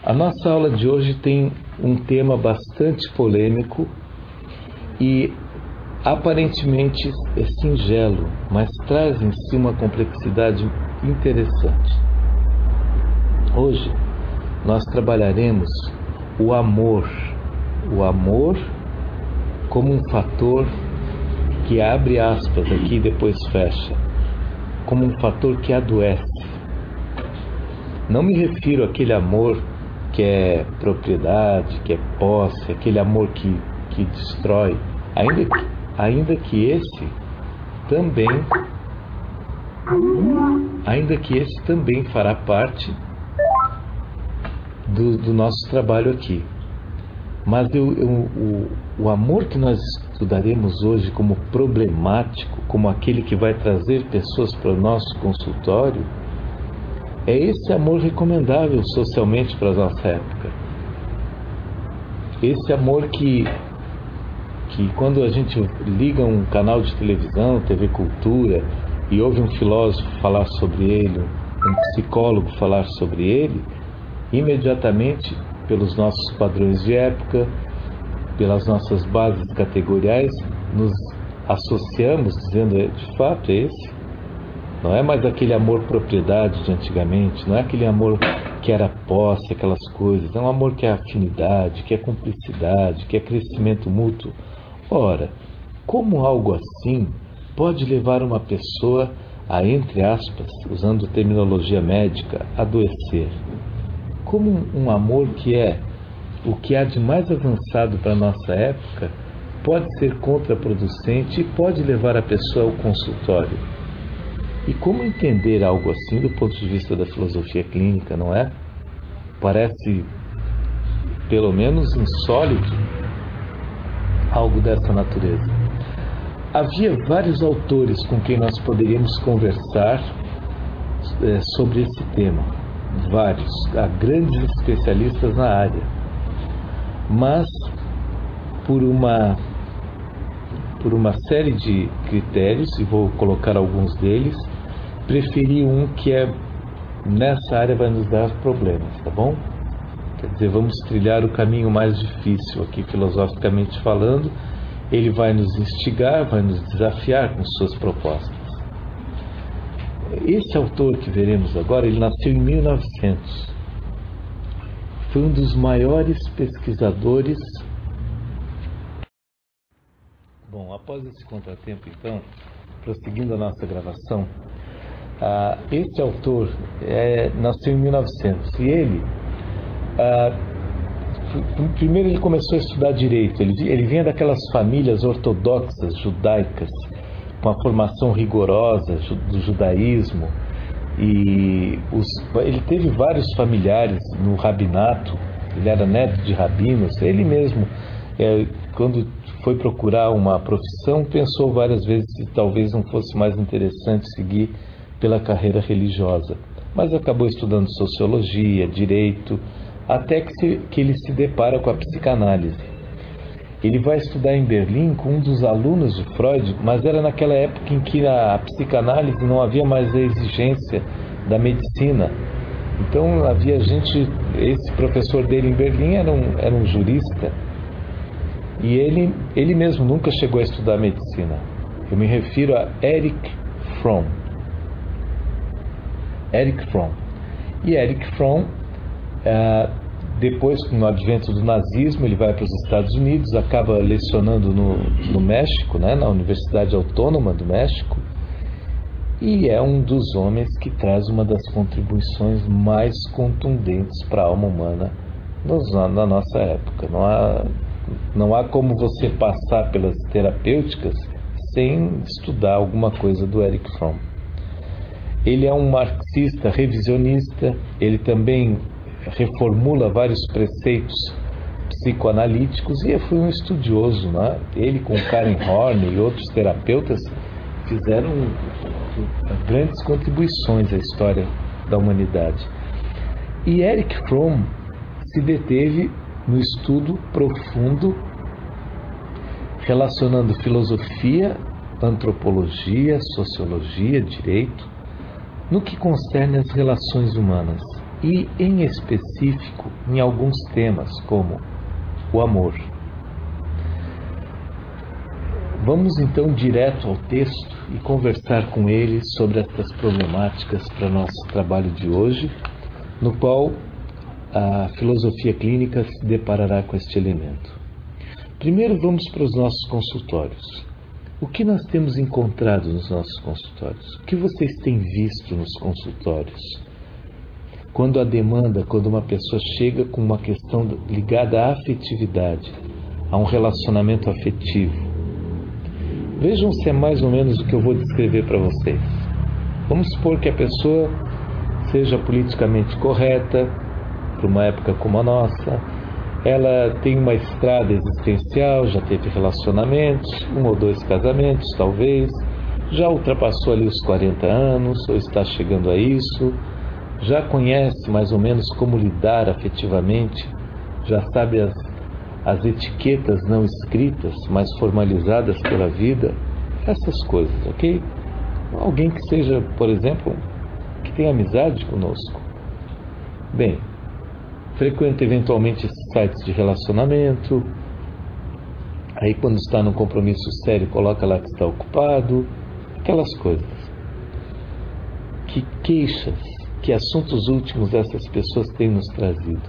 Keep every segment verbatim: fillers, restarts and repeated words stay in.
A nossa aula de hoje tem um tema bastante polêmico e aparentemente é singelo, mas traz em si uma complexidade interessante. Hoje nós trabalharemos o amor, o amor como um fator que abre aspas aqui e depois fecha, como um fator que adoece. Não me refiro àquele amor que é propriedade, que é posse, aquele amor que, que destrói, ainda que, ainda que esse também, ainda que esse também fará parte do, do nosso trabalho aqui. Mas eu, eu, o, o amor que nós estudaremos hoje como problemático, como aquele que vai trazer pessoas para o nosso consultório, é esse amor recomendável socialmente para a nossa época. Esse amor que, que quando a gente liga um canal de televisão, T V Cultura, e ouve um filósofo falar sobre ele, um psicólogo falar sobre ele, imediatamente, pelos nossos padrões de época, pelas nossas bases categoriais, nos associamos dizendo, de fato, é esse. Não é mais aquele amor propriedade de antigamente, não é aquele amor que era posse, aquelas coisas. É um amor que é afinidade, que é cumplicidade, que é crescimento mútuo. Ora, como algo assim pode levar uma pessoa a, entre aspas, usando terminologia médica, adoecer? Como um amor que é o que há de mais avançado para a nossa época pode ser contraproducente e pode levar a pessoa ao consultório? E como entender algo assim do ponto de vista da filosofia clínica, não é? Parece, pelo menos, insólito algo dessa natureza. Havia vários autores com quem nós poderíamos conversar é, sobre esse tema. Vários, há grandes especialistas na área. Mas, por uma, por uma série de critérios, e vou colocar alguns deles, preferi um que é, nessa área vai nos dar problemas, tá bom? Quer dizer, vamos trilhar o caminho mais difícil aqui, filosoficamente falando. Ele vai nos instigar, vai nos desafiar com suas propostas. Esse autor que veremos agora, ele nasceu em mil e novecentos. Foi um dos maiores pesquisadores. Bom, após esse contratempo, então, prosseguindo a nossa gravação, uh, esse autor é, nasceu em mil e novecentos e ele, uh, primeiro ele começou a estudar direito. Ele, ele vinha daquelas famílias ortodoxas judaicas, com a formação rigorosa do judaísmo, e os, ele teve vários familiares no rabinato. Ele era neto de rabinos. Ele mesmo, é, quando foi procurar uma profissão, pensou várias vezes se talvez não fosse mais interessante seguir pela carreira religiosa, mas acabou estudando sociologia, direito, até que, se, que ele se depara com a psicanálise. Ele vai estudar em Berlim com um dos alunos de Freud, mas era naquela época em que a psicanálise não havia mais a exigência da medicina. Então havia gente, esse professor dele em Berlim era um, era um jurista, e ele, ele mesmo nunca chegou a estudar medicina. Eu me refiro a Erich Fromm. Erich Fromm. E Erich Fromm, uh, depois, com o advento do nazismo, ele vai para os Estados Unidos, acaba lecionando no, no México, né, na Universidade Autônoma do México, e é um dos homens que traz uma das contribuições mais contundentes para a alma humana nos, na nossa época. Não há, não há como você passar pelas terapêuticas sem estudar alguma coisa do Erich Fromm. Ele é um marxista revisionista, ele também reformula vários preceitos psicoanalíticos e foi um estudioso, né? Ele com Karen Horney e outros terapeutas fizeram grandes contribuições à história da humanidade. E Erich Fromm se deteve no estudo profundo relacionando filosofia, antropologia, sociologia, direito, no que concerne às relações humanas. e, em específico, em alguns temas, como o amor. Vamos então direto ao texto e conversar com ele sobre estas problemáticas para nosso trabalho de hoje, no qual a filosofia clínica se deparará com este elemento. Primeiro vamos para os nossos consultórios. O que nós temos encontrado nos nossos consultórios? O que vocês têm visto nos consultórios? Quando a demanda, quando uma pessoa chega com uma questão ligada à afetividade, a um relacionamento afetivo, vejam se é mais ou menos o que eu vou descrever para vocês. Vamos supor que a pessoa seja politicamente correta, para uma época como a nossa, ela tem uma estrada existencial, já teve relacionamentos, um ou dois casamentos talvez, já ultrapassou ali os quarenta anos, ou está chegando a isso, já conhece mais ou menos como lidar afetivamente, já sabe as, as etiquetas não escritas, mas formalizadas pela vida, essas coisas, ok? Alguém que seja, por exemplo, que tenha amizade conosco. Bem, frequenta eventualmente esses sites de relacionamento, aí quando está num compromisso sério, coloca lá que está ocupado, aquelas coisas. Que queixas, que assuntos últimos essas pessoas têm nos trazido?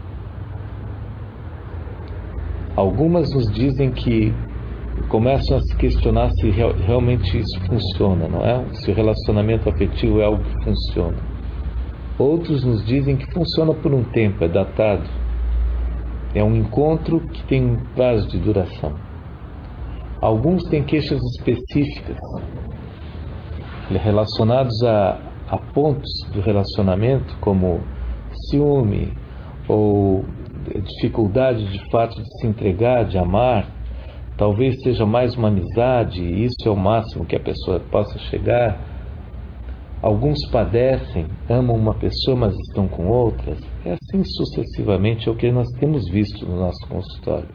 Algumas nos dizem que começam a se questionar se real, realmente isso funciona, não é? Se o relacionamento afetivo é algo que funciona. Outros nos dizem que funciona por um tempo, é datado. É um encontro que tem um prazo de duração. Alguns têm queixas específicas relacionados a, a pontos do relacionamento, como ciúme ou dificuldade de fato de se entregar, de amar. Talvez seja mais uma amizade, e isso é o máximo que a pessoa possa chegar. Alguns padecem, amam uma pessoa, mas estão com outras. É assim sucessivamente, é o que nós temos visto no nosso consultório.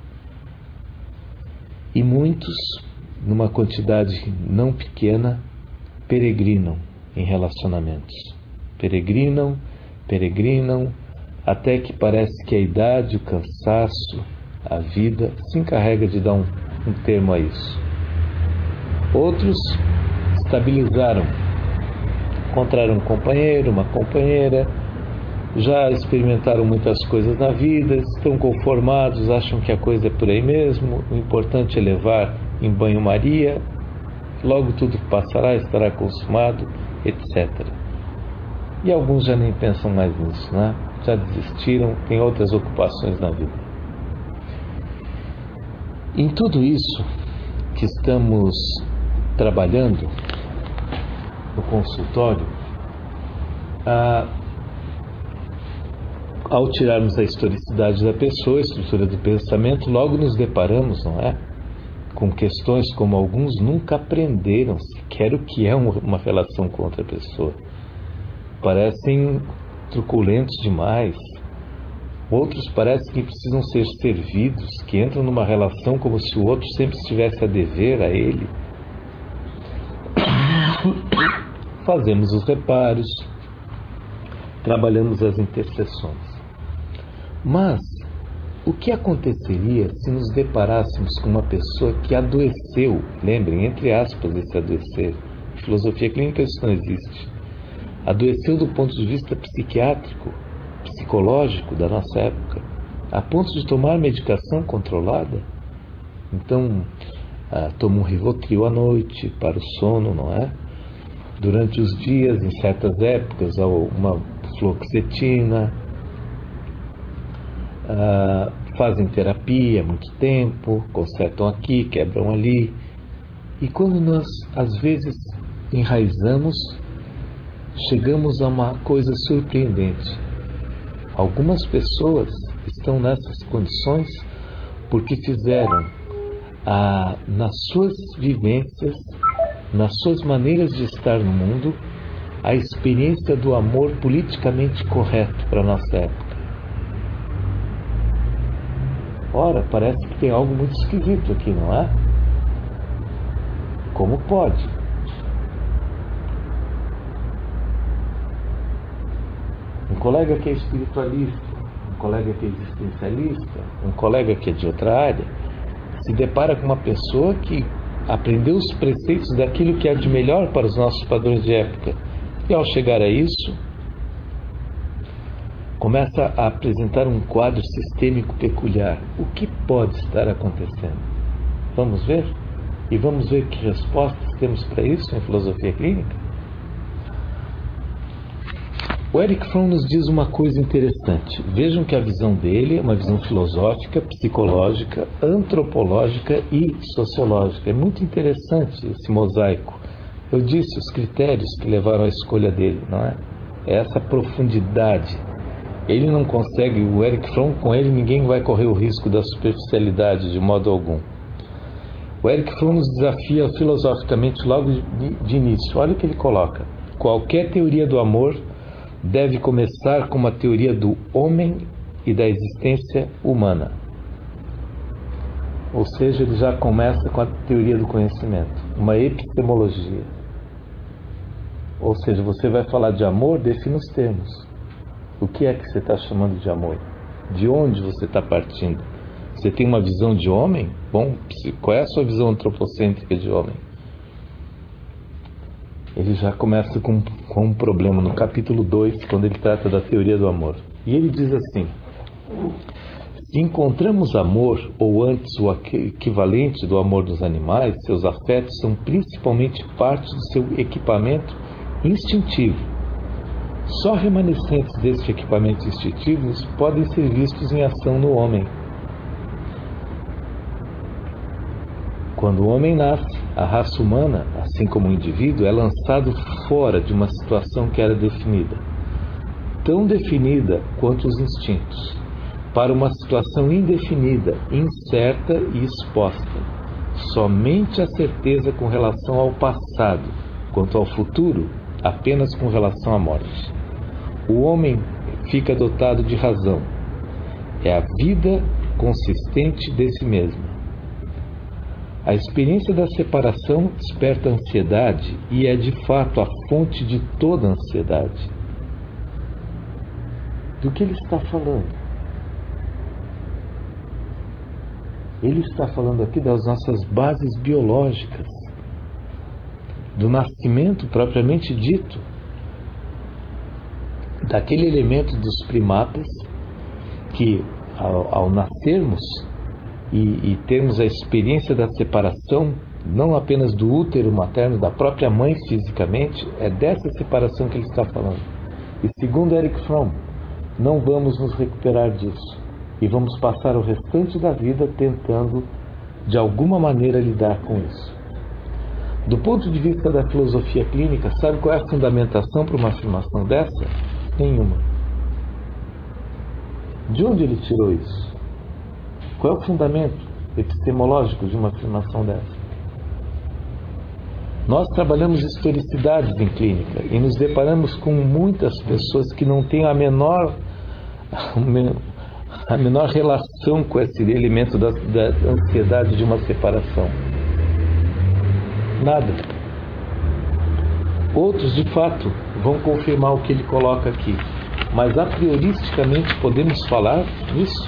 E muitos, numa quantidade não pequena, peregrinam em relacionamentos. Peregrinam, peregrinam, até que parece que a idade, o cansaço, a vida se encarrega de dar um, um termo a isso. Outros estabilizaram, encontraram um companheiro, uma companheira, já experimentaram muitas coisas na vida, estão conformados, acham que a coisa é por aí mesmo, o importante é levar em banho-maria, logo tudo passará, estará consumado, etcétera. E alguns já nem pensam mais nisso, né? Já desistiram, têm outras ocupações na vida. Em tudo isso que estamos trabalhando no consultório, a, ao tirarmos a historicidade da pessoa, a estrutura do pensamento, logo nos deparamos, não é? Com questões como alguns nunca aprenderam sequer o que é uma relação com outra pessoa. Parecem truculentos demais. Outros parecem que precisam ser servidos, que entram numa relação como se o outro sempre estivesse a dever a ele. Fazemos os reparos, trabalhamos as interseções. Mas o que aconteceria se nos deparássemos com uma pessoa que adoeceu? Lembrem, entre aspas, esse adoecer. Em filosofia clínica isso não existe. Adoeceu do ponto de vista psiquiátrico, psicológico da nossa época, a ponto de tomar medicação controlada. Então, ah, toma um Rivotril à noite para o sono, não é? Durante os dias, em certas épocas, uma fluoxetina, ah, fazem terapia há muito tempo, consertam aqui, quebram ali. E quando nós, às vezes, enraizamos, chegamos a uma coisa surpreendente. Algumas pessoas estão nessas condições porque fizeram, ah, nas suas vivências, nas suas maneiras de estar no mundo, a experiência do amor politicamente correto para a nossa época. Ora, parece que tem algo muito esquisito aqui, não é? Como pode? um colega que é espiritualista, um colega que é existencialista, um colega que é de outra área, se depara com uma pessoa que aprendeu os preceitos daquilo que é de melhor para os nossos padrões de época. E ao chegar a isso, começa a apresentar um quadro sistêmico peculiar. O que pode estar acontecendo? Vamos ver? E vamos ver que respostas temos para isso em filosofia clínica? O Erich Fromm nos diz uma coisa interessante. Vejam que a visão dele é uma visão filosófica, psicológica, antropológica e sociológica. É muito interessante esse mosaico. Eu disse os critérios que levaram à escolha dele, não é? É essa profundidade. Ele não consegue, o Erich Fromm, com ele ninguém vai correr o risco da superficialidade de modo algum. O Erich Fromm nos desafia filosoficamente logo de, de início. Olha o que ele coloca. Qualquer teoria do amor deve começar com uma teoria do homem e da existência humana. Ou seja, ele já começa com a teoria do conhecimento, uma epistemologia. Ou seja, você vai falar de amor, define os termos. O que é que você está chamando de amor? De onde você está partindo? Você tem uma visão de homem? Bom, qual é a sua visão antropocêntrica de homem? Ele já começa com, com um problema no capítulo dois, quando ele trata da teoria do amor. E ele diz assim: se encontramos amor, ou antes o equivalente do amor dos animais, seus afetos são principalmente parte do seu equipamento instintivo. Só remanescentes deste equipamento instintivo podem ser vistos em ação no homem. Quando o homem nasce, a raça humana, assim como o indivíduo, é lançado fora de uma situação que era definida, tão definida quanto os instintos, para uma situação indefinida, incerta e exposta. Somente a certeza com relação ao passado, quanto ao futuro, apenas com relação à morte. O homem fica dotado de razão. É a vida consistente de si mesmo. A experiência da separação desperta ansiedade e é de fato a fonte de toda ansiedade. Do que ele está falando? Ele está falando aqui das nossas bases biológicas, do nascimento propriamente dito, daquele elemento dos primatas que, ao, ao nascermos, E, e termos a experiência da separação, não apenas do útero materno, da própria mãe fisicamente, é dessa separação que ele está falando. E segundo Erich Fromm, não vamos nos recuperar disso. E vamos passar o restante da vida tentando, de alguma maneira, lidar com isso. Do ponto de vista da filosofia clínica, sabe qual é a fundamentação para uma afirmação dessa? Nenhuma. De onde ele tirou isso? Qual é o fundamento epistemológico de uma afirmação dessa? Nós trabalhamos historicidades em clínica e nos deparamos com muitas pessoas que não têm a menor, a menor relação com esse elemento da, da ansiedade de uma separação. Nada. Outros, de fato, vão confirmar o que ele coloca aqui, mas a prioristicamente podemos falar nisso?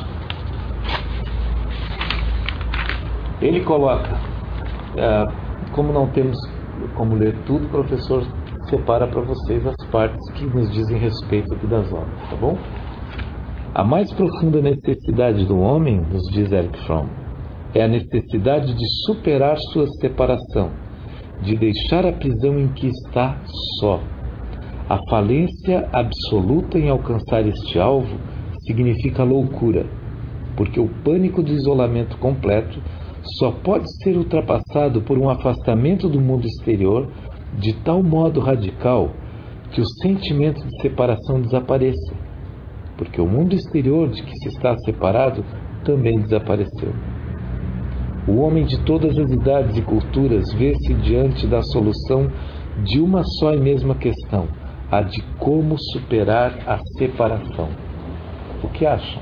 Ele coloca, é, como não temos como ler tudo, o professor separa para vocês as partes que nos dizem respeito aqui das obras, tá bom? A mais profunda necessidade do homem, nos diz Erich Fromm, é a necessidade de superar sua separação, de deixar a prisão em que está só. A falência absoluta em alcançar este alvo significa loucura, porque o pânico do isolamento completo só pode ser ultrapassado por um afastamento do mundo exterior de tal modo radical que o sentimento de separação desapareça, porque o mundo exterior de que se está separado também desapareceu. O homem de todas as idades e culturas vê-se diante da solução de uma só e mesma questão, a de como superar a separação. O que acham?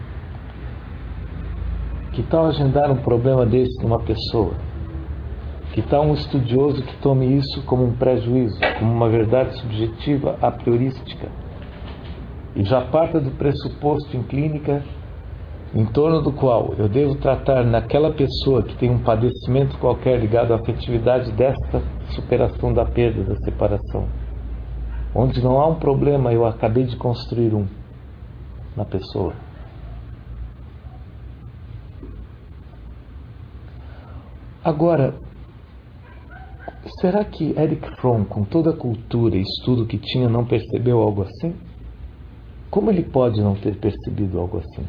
Que tal agendar um problema desse numa pessoa? Que tal um estudioso que tome isso como um prejuízo, como uma verdade subjetiva a priorística, e já parta do pressuposto em clínica em torno do qual eu devo tratar naquela pessoa que tem um padecimento qualquer ligado à afetividade desta superação da perda, da separação. Onde não há um problema, eu acabei de construir um na pessoa. Agora, será que Erich Fromm, com toda a cultura e estudo que tinha, não percebeu algo assim? Como ele pode não ter percebido algo assim?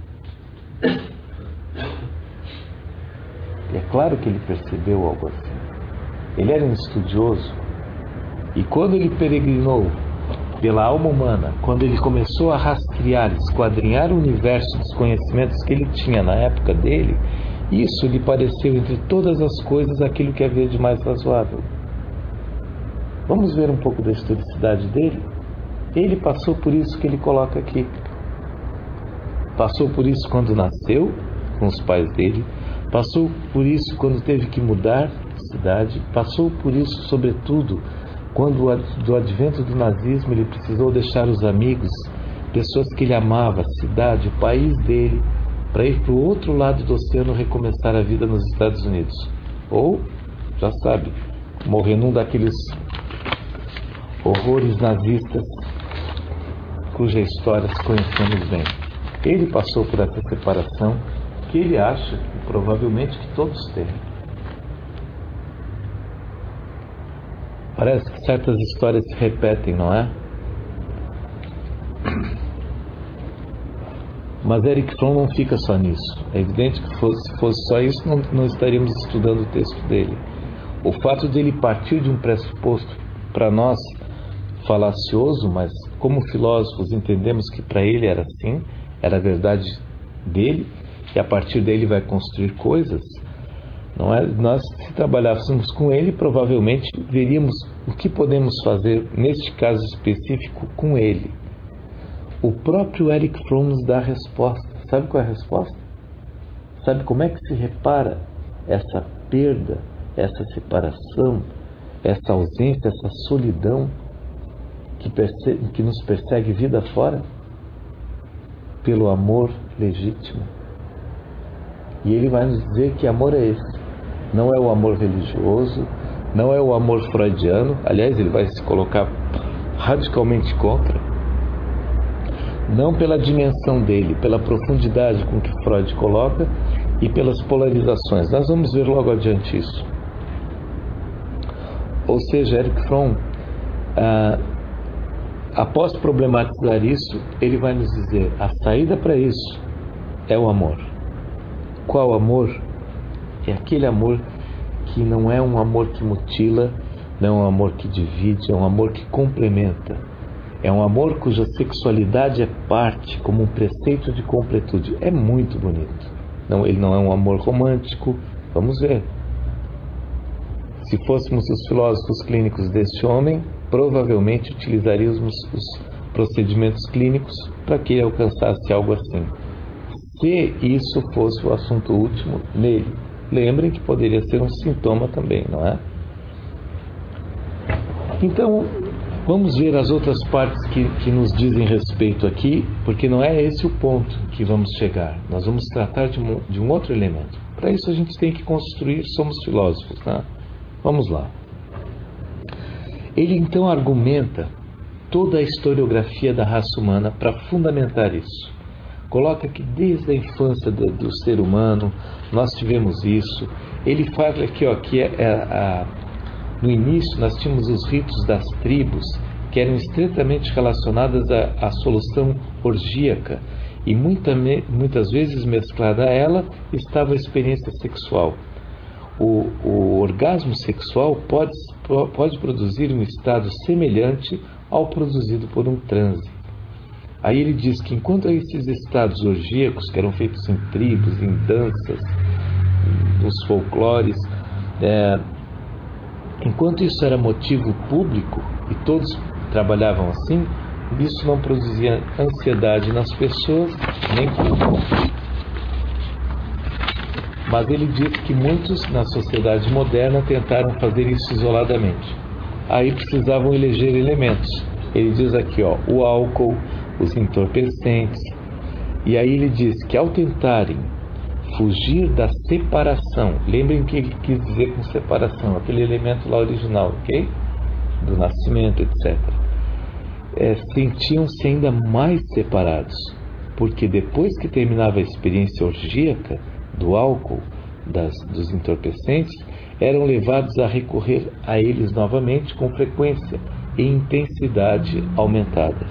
E é claro que ele percebeu algo assim. Ele era um estudioso, e quando ele peregrinou pela alma humana, quando ele começou a rastrear, esquadrinhar o universo dos conhecimentos que ele tinha na época dele, isso lhe pareceu, entre todas as coisas, aquilo que havia de mais razoável. Vamos ver um pouco da historicidade dele? Ele passou por isso que ele coloca aqui. Passou por isso quando nasceu, com os pais dele. Passou por isso quando teve que mudar de cidade. Passou por isso, sobretudo, quando do advento do nazismo ele precisou deixar os amigos, pessoas que ele amava, a cidade, o país dele, para ir para o outro lado do oceano recomeçar a vida nos Estados Unidos. Ou, já sabe, morrer num daqueles horrores nazistas cuja história conhecemos bem. Ele passou por essa separação que ele acha, e provavelmente que todos têm. Parece que certas histórias se repetem, não é? Mas Erich Fromm não fica só nisso. É evidente que fosse, se fosse só isso, não, não estaríamos estudando o texto dele. O fato de ele partir de um pressuposto, para nós, falacioso, mas como filósofos entendemos que para ele era assim, era a verdade dele, e a partir dele vai construir coisas. Não é? Nós, se trabalhássemos com ele, provavelmente veríamos o que podemos fazer, neste caso específico, com ele. O próprio Erich Fromm nos dá a resposta. Sabe qual é a resposta? Sabe como é que se repara essa perda, essa separação, essa ausência, essa solidão que, persegue, que nos persegue vida fora? Pelo amor legítimo. E ele vai nos dizer que amor é esse. Não é o amor religioso, não é o amor freudiano. Aliás, ele vai se colocar radicalmente contra. Não pela dimensão dele, pela profundidade com que Freud coloca e pelas polarizações. Nós vamos ver logo adiante isso. Ou seja, Erich Fromm, ah, após problematizar isso, ele vai nos dizer: a saída para isso é o amor. Qual amor? É aquele amor que não é um amor que mutila, não é um amor que divide, é um amor que complementa. É um amor cuja sexualidade é parte, como um preceito de completude. É muito bonito. Não, ele não é um amor romântico. Vamos ver. Se fôssemos os filósofos clínicos deste homem, provavelmente utilizaríamos os procedimentos clínicos para que ele alcançasse algo assim. Se isso fosse o assunto último nele. Lembrem que poderia ser um sintoma também, não é? Então, vamos ver as outras partes que, que nos dizem respeito aqui, porque não é esse o ponto que vamos chegar. Nós vamos tratar de um, de um outro elemento. Para isso a gente tem que construir, somos filósofos, né? Vamos lá. Ele então argumenta toda a historiografia da raça humana para fundamentar isso. Coloca que desde a infância do, do ser humano nós tivemos isso. Ele fala aqui, ó, que é, é, a, no início nós tínhamos os ritos das tribos que eram estreitamente relacionadas à, à solução orgíaca e muita, muitas vezes mesclada a ela estava a experiência sexual. O, o orgasmo sexual pode, pode produzir um estado semelhante ao produzido por um transe. Aí ele diz que enquanto esses estados orgíacos, que eram feitos em tribos, em danças, nos folclores, é, enquanto isso era motivo público e todos trabalhavam assim, isso não produzia ansiedade nas pessoas, nem, Mas ele diz que muitos na sociedade moderna tentaram fazer isso isoladamente. Aí precisavam eleger elementos. Ele diz aqui, ó, o álcool, os entorpecentes. E aí ele diz que ao tentarem fugir da separação, lembrem que ele quis dizer com separação, aquele elemento lá original, ok? Do nascimento, etcétera. É, sentiam-se ainda mais separados, porque depois que terminava a experiência orgíaca do álcool, das, dos entorpecentes, eram levados a recorrer a eles novamente com frequência e intensidade aumentadas.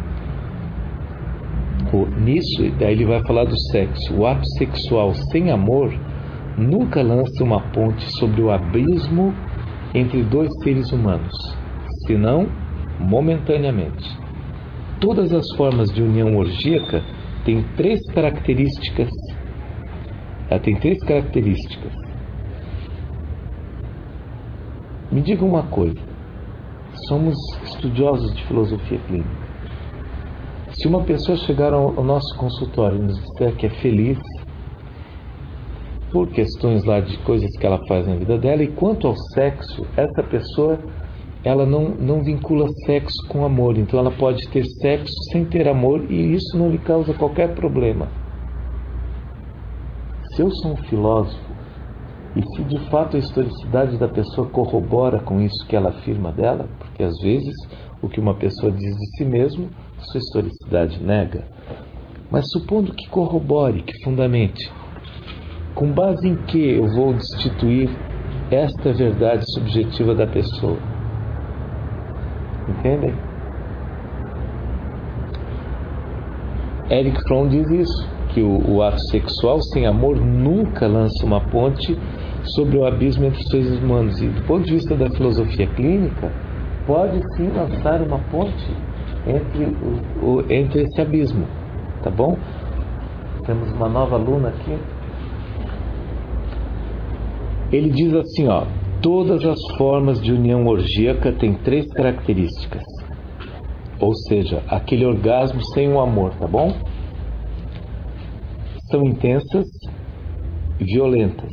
O, nisso, daí ele vai falar do sexo. O ato sexual sem amor nunca lança uma ponte sobre o abismo entre dois seres humanos, senão momentaneamente. Todas as formas de união orgíaca têm três características. Ela tem três características. Me diga uma coisa. Somos estudiosos de filosofia clínica. Se uma pessoa chegar ao nosso consultório e nos disser que é feliz por questões lá de coisas que ela faz na vida dela, e quanto ao sexo, essa pessoa ela não, não vincula sexo com amor, então ela pode ter sexo sem ter amor e isso não lhe causa qualquer problema. Se eu sou um filósofo e se de fato a historicidade da pessoa corrobora com isso que ela afirma dela, porque às vezes o que uma pessoa diz de si mesmo, sua historicidade nega, mas supondo que corrobore, que fundamente, com base em que eu vou destituir esta verdade subjetiva da pessoa? Entendem? Erich Fromm diz isso, que o, o ato sexual sem amor nunca lança uma ponte sobre o abismo entre os seres humanos. E do ponto de vista da filosofia clínica, pode sim lançar uma ponte entre, o, o, entre esse abismo. Tá bom? Temos uma nova aluna aqui. Ele diz assim, ó, todas as formas de união orgíaca têm três características. Ou seja, aquele orgasmo sem o amor, tá bom? São intensas, violentas.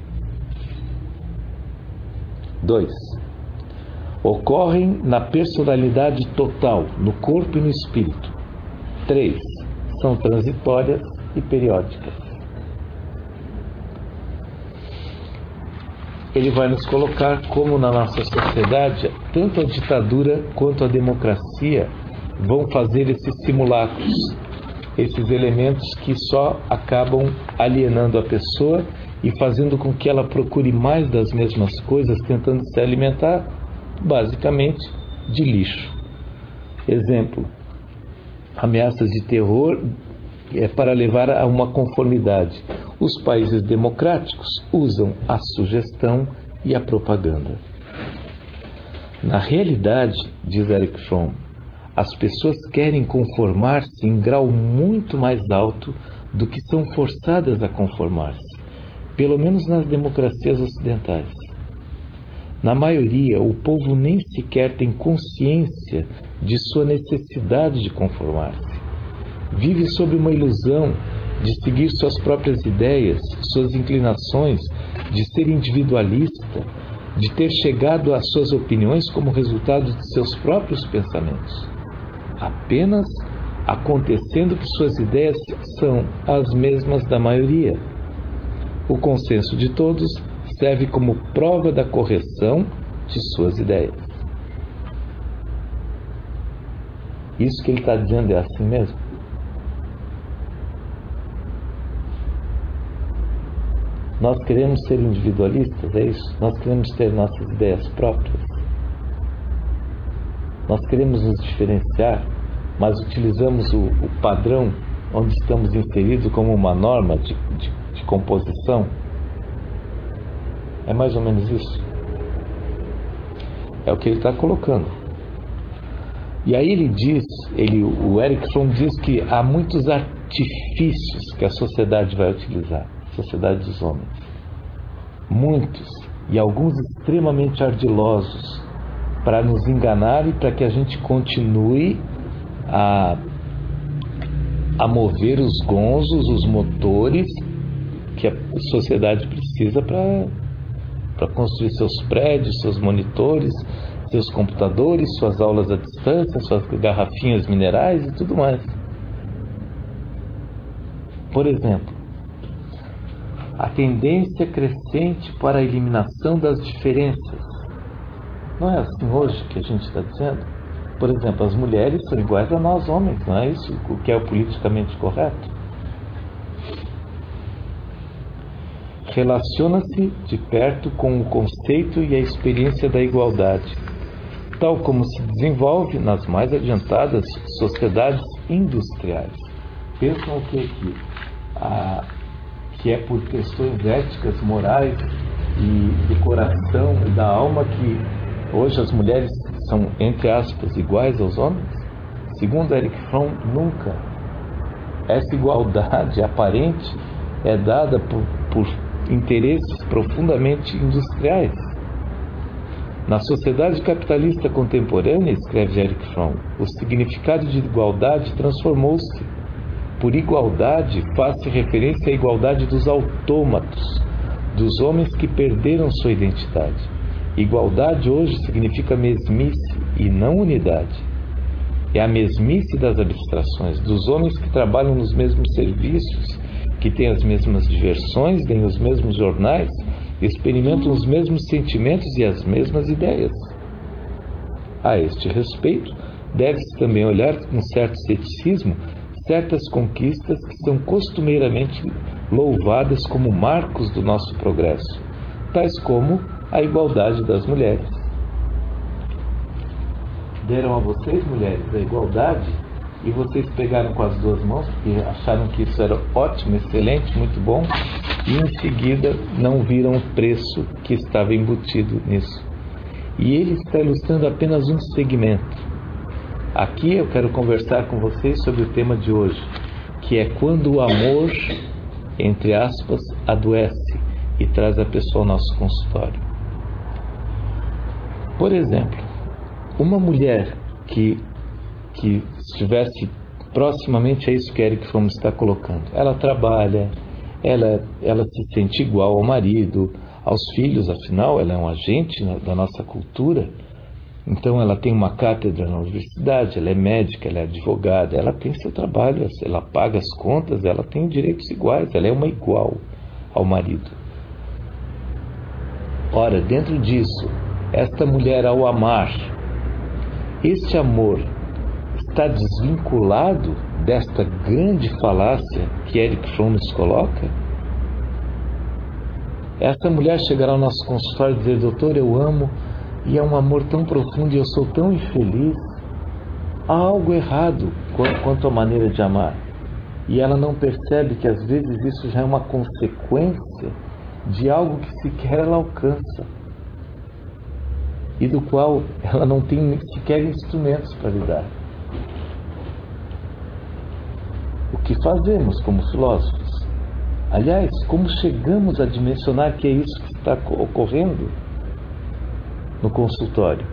Dois. Ocorrem na personalidade total, no corpo e no espírito. Três. São transitórias e periódicas. Ele vai nos colocar como na nossa sociedade, tanto a ditadura quanto a democracia vão fazer esses simulacros, esses elementos que só acabam alienando a pessoa e fazendo com que ela procure mais das mesmas coisas, tentando se alimentar, basicamente, de lixo. Exemplo, ameaças de terror é para levar a uma conformidade. Os países democráticos usam a sugestão e a propaganda. Na realidade, diz Erich Fromm, as pessoas querem conformar-se em grau muito mais alto do que são forçadas a conformar-se, pelo menos nas democracias ocidentais. Na maioria, o povo nem sequer tem consciência de sua necessidade de conformar-se. Vive sob uma ilusão de seguir suas próprias ideias, suas inclinações, de ser individualista, de ter chegado às suas opiniões como resultado de seus próprios pensamentos, apenas acontecendo que suas ideias são as mesmas da maioria. O consenso de todos serve como prova da correção de suas ideias. Isso que ele está dizendo é assim mesmo? Nós queremos ser individualistas, é isso? Nós queremos ter nossas ideias próprias. Nós queremos nos diferenciar, mas utilizamos o, o padrão onde estamos inseridos como uma norma de, de, de composição. É mais ou menos isso. É o que ele está colocando. E aí ele diz, ele, o Erich Fromm diz que há muitos artifícios que a sociedade vai utilizar. Sociedade dos homens, muitos, e alguns extremamente ardilosos, para nos enganar e para que a gente continue a, a mover os gonzos, os motores, que a sociedade precisa para para construir seus prédios, seus monitores, seus computadores, suas aulas à distância, suas garrafinhas minerais e tudo mais. Por exemplo, a tendência crescente para a eliminação das diferenças. Não é assim hoje que a gente está dizendo? Por exemplo, as mulheres são iguais a nós homens, não é isso o que é o politicamente correto? Relaciona-se de perto com o conceito e a experiência da igualdade, tal como se desenvolve nas mais adiantadas sociedades industriais. Pensam o que aqui? Ah, que é por questões éticas, morais e do coração e da alma que hoje as mulheres são, entre aspas, iguais aos homens? Segundo Erich Fromm, nunca. Essa igualdade aparente é dada por, por interesses profundamente industriais. Na sociedade capitalista contemporânea, escreve Erich Fromm, o significado de igualdade transformou-se. Por igualdade, faz-se referência à igualdade dos autômatos, dos homens que perderam sua identidade. Igualdade hoje significa mesmice e não unidade. É a mesmice das abstrações, dos homens que trabalham nos mesmos serviços, que têm as mesmas diversões, leem os mesmos jornais, experimentam os mesmos sentimentos e as mesmas ideias. A este respeito, deve-se também olhar com certo ceticismo certas conquistas que são costumeiramente louvadas como marcos do nosso progresso, tais como a igualdade das mulheres. Deram a vocês, mulheres, a igualdade e vocês pegaram com as duas mãos porque acharam que isso era ótimo, excelente, muito bom, e em seguida não viram o preço que estava embutido nisso. E ele está ilustrando apenas um segmento. Aqui eu quero conversar com vocês sobre o tema de hoje, que é quando o amor, entre aspas, adoece e traz a pessoa ao nosso consultório. Por exemplo, uma mulher que, que estivesse proximamente a isso que Erich Fromm está colocando, ela trabalha, ela, ela se sente igual ao marido, aos filhos, afinal ela é um agente da nossa cultura. Então ela tem uma cátedra na universidade, ela é médica, ela é advogada, ela tem seu trabalho, ela paga as contas, ela tem direitos iguais, ela é uma igual ao marido. Ora, dentro disso, esta mulher ao amar, este amor está desvinculado desta grande falácia que Erich Fromm nos coloca? Essa mulher chegará ao nosso consultório e dizer: doutor, eu amo, e é um amor tão profundo e eu sou tão infeliz. Há algo errado quanto à maneira de amar. E ela não percebe que às vezes isso já é uma consequência de algo que sequer ela alcança e do qual ela não tem sequer instrumentos para lidar. O que fazemos como filósofos? Aliás, como chegamos a dimensionar que é isso que está ocorrendo no consultório?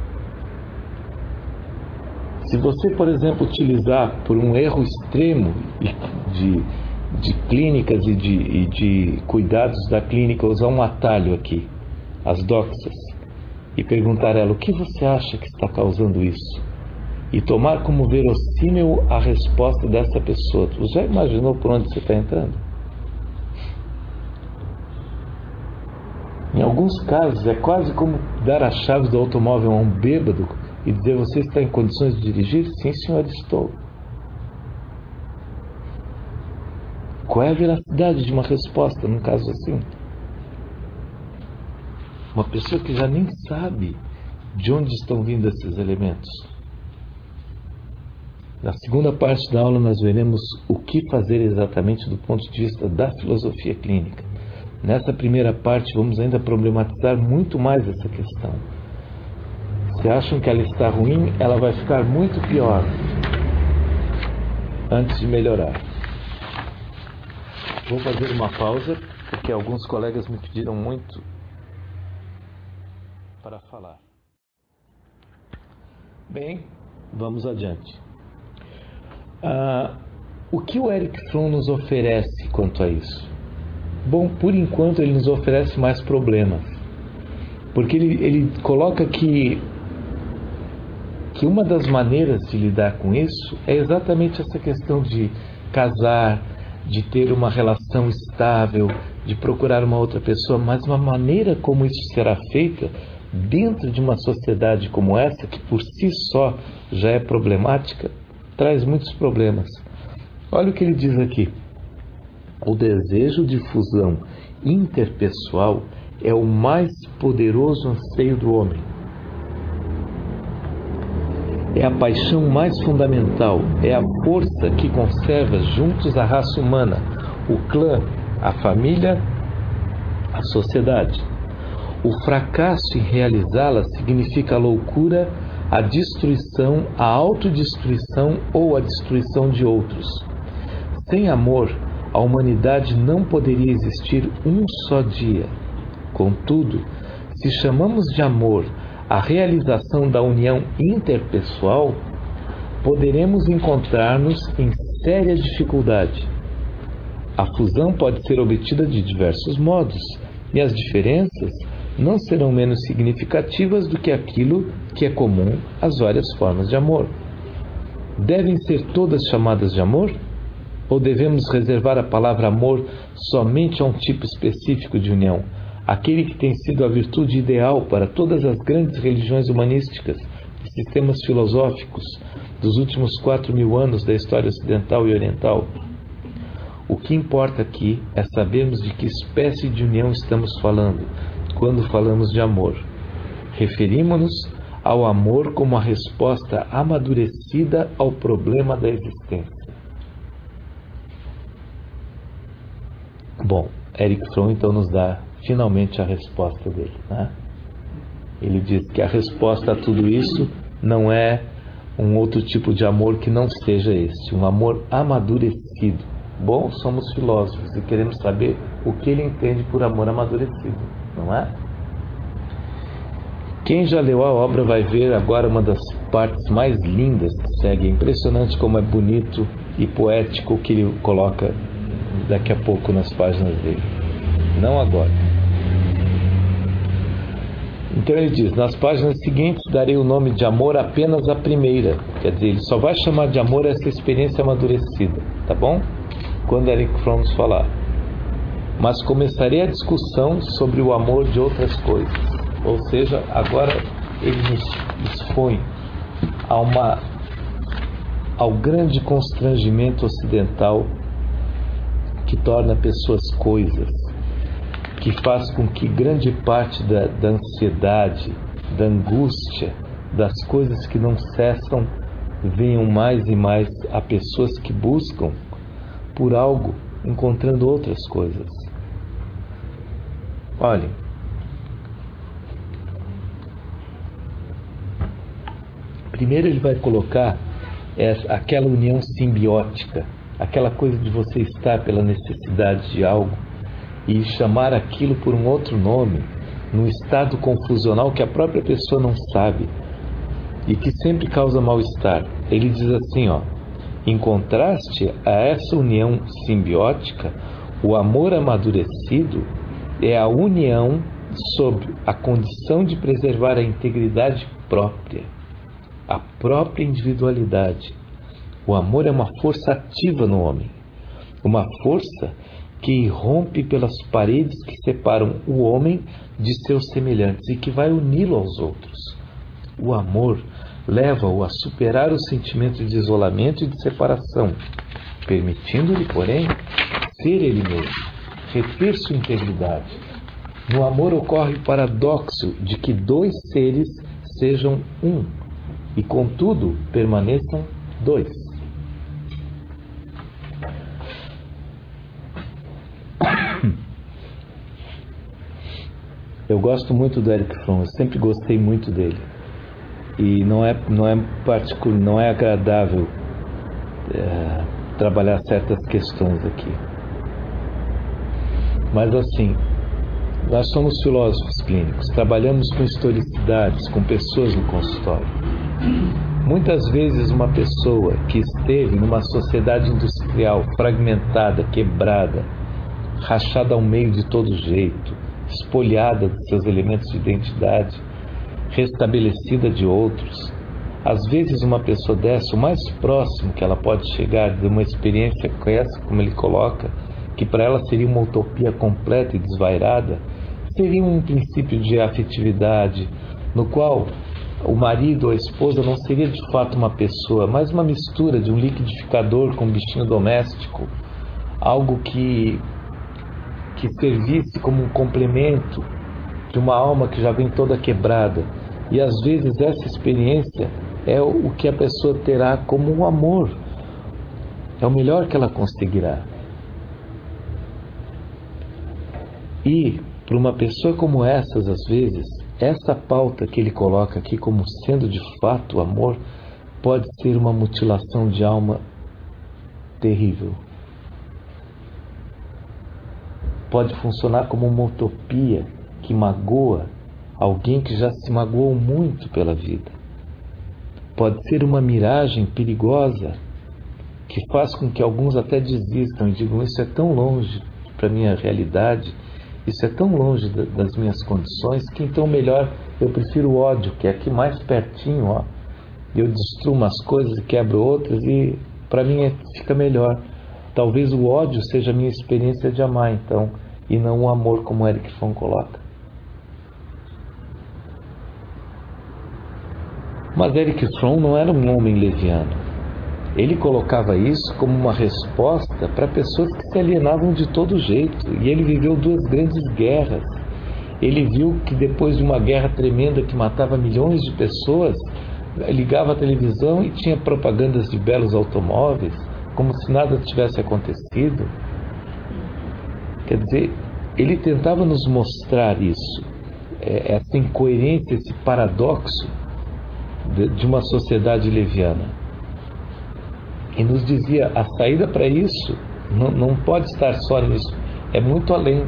Se você, por exemplo, utilizar por um erro extremo de, de clínicas e de, e de cuidados da clínica, usar um atalho aqui, as doxas, e perguntar a ela: o que você acha que está causando isso? E tomar como verossímil a resposta dessa pessoa. Você já imaginou por onde você está entrando? Em alguns casos é quase como dar a chave do automóvel a um bêbado e dizer: você está em condições de dirigir? Sim, senhor, estou. Qual é a veracidade de uma resposta num caso assim? Uma pessoa que já nem sabe de onde estão vindo esses elementos. Na segunda parte da aula nós veremos o que fazer exatamente do ponto de vista da filosofia clínica. Nessa primeira parte vamos ainda problematizar muito mais essa questão. Se acham que ela está ruim, ela vai ficar muito pior antes de melhorar. Vou fazer uma pausa, porque alguns colegas me pediram muito para falar. Bem, vamos adiante. Ah, o que o Erich Fromm nos oferece quanto a isso? Bom, por enquanto ele nos oferece mais problemas, porque ele, ele coloca que, que uma das maneiras de lidar com isso é exatamente essa questão de casar, de ter uma relação estável, de procurar uma outra pessoa, mas uma maneira como isso será feita dentro de uma sociedade como essa, que por si só já é problemática, traz muitos problemas. Olha o que ele diz aqui. O desejo de fusão interpessoal é o mais poderoso anseio do homem. É a paixão mais fundamental, é a força que conserva juntos a raça humana, o clã, a família, a sociedade. O fracasso em realizá-la significa a loucura, a destruição, a autodestruição ou a destruição de outros. Sem amor, a humanidade não poderia existir um só dia. Contudo, se chamamos de amor a realização da união interpessoal, poderemos encontrar-nos em séria dificuldade. A fusão pode ser obtida de diversos modos, e as diferenças não serão menos significativas do que aquilo que é comum às várias formas de amor. Devem ser todas chamadas de amor? Ou devemos reservar a palavra amor somente a um tipo específico de união, aquele que tem sido a virtude ideal para todas as grandes religiões humanísticas e sistemas filosóficos dos últimos quatro mil anos da história ocidental e oriental? O que importa aqui é sabermos de que espécie de união estamos falando quando falamos de amor. Referimos-nos ao amor como a resposta amadurecida ao problema da existência. Bom, Erich Fromm então nos dá finalmente a resposta dele, né? Ele diz que a resposta a tudo isso não é um outro tipo de amor que não seja este, um amor amadurecido. Bom, somos filósofos e queremos saber o que ele entende por amor amadurecido, não é? Quem já leu a obra vai ver agora uma das partes mais lindas que segue. É impressionante como é bonito e poético o que ele coloca daqui a pouco nas páginas dele. Não agora. Então ele diz, nas páginas seguintes darei o nome de amor apenas à primeira. Quer dizer, ele só vai chamar de amor essa experiência amadurecida, tá bom? Quando Erich Fromm nos falar. Mas começarei a discussão sobre o amor de outras coisas. Ou seja, agora ele nos expõe a uma, ao grande constrangimento ocidental que torna pessoas coisas, que faz com que grande parte da, da ansiedade, da angústia, das coisas que não cessam, venham mais e mais a pessoas que buscam por algo, encontrando outras coisas. Olhem, primeiro ele vai colocar essa, aquela união simbiótica, aquela coisa de você estar pela necessidade de algo e chamar aquilo por um outro nome, num estado confusional que a própria pessoa não sabe e que sempre causa mal-estar. Ele diz assim, ó, em contraste a essa união simbiótica, o amor amadurecido é a união sob a condição de preservar a integridade própria, a própria individualidade. O amor é uma força ativa no homem, uma força que irrompe pelas paredes que separam o homem de seus semelhantes e que vai uni-lo aos outros. O amor leva-o a superar o sentimento de isolamento e de separação, permitindo-lhe, porém, ser ele mesmo, reter sua integridade. No amor ocorre o paradoxo de que dois seres sejam um e, contudo, permaneçam dois. Eu gosto muito do Erich Fromm, eu sempre gostei muito dele. E não é, não é, particular, não é agradável é, trabalhar certas questões aqui. Mas assim, nós somos filósofos clínicos, trabalhamos com historicidades, com pessoas no consultório. Muitas vezes uma pessoa que esteve numa sociedade industrial fragmentada, quebrada, rachada ao meio de todo jeito, espoliada de seus elementos de identidade, restabelecida de outros. Às vezes uma pessoa dessa, o mais próximo que ela pode chegar de uma experiência com essa, como ele coloca, que para ela seria uma utopia completa e desvairada, seria um princípio de afetividade, no qual o marido ou a esposa não seria de fato uma pessoa, mas uma mistura de um liquidificador com um bichinho doméstico, algo que, que servisse como um complemento de uma alma que já vem toda quebrada. E às vezes essa experiência é o que a pessoa terá como um amor, é o melhor que ela conseguirá. E para uma pessoa como essas, às vezes, essa pauta que ele coloca aqui como sendo de fato o amor, pode ser uma mutilação de alma terrível. Pode funcionar como uma utopia que magoa alguém que já se magoou muito pela vida. Pode ser uma miragem perigosa que faz com que alguns até desistam e digam: isso é tão longe para a minha realidade, isso é tão longe das minhas condições, que então melhor eu prefiro o ódio, que é aqui mais pertinho, ó. Eu destruo umas coisas e quebro outras e para mim é, fica melhor. Talvez o ódio seja a minha experiência de amar, então, e não o amor, como Erich Fromm coloca. Mas Erich Fromm não era um homem leviano. Ele colocava isso como uma resposta para pessoas que se alienavam de todo jeito. E ele viveu duas grandes guerras. Ele viu que depois de uma guerra tremenda que matava milhões de pessoas, ligava a televisão e tinha propagandas de belos automóveis, como se nada tivesse acontecido. Quer dizer, ele tentava nos mostrar isso, essa incoerência, esse paradoxo de uma sociedade leviana. E nos dizia, a saída para isso não, não pode estar só nisso, é muito além.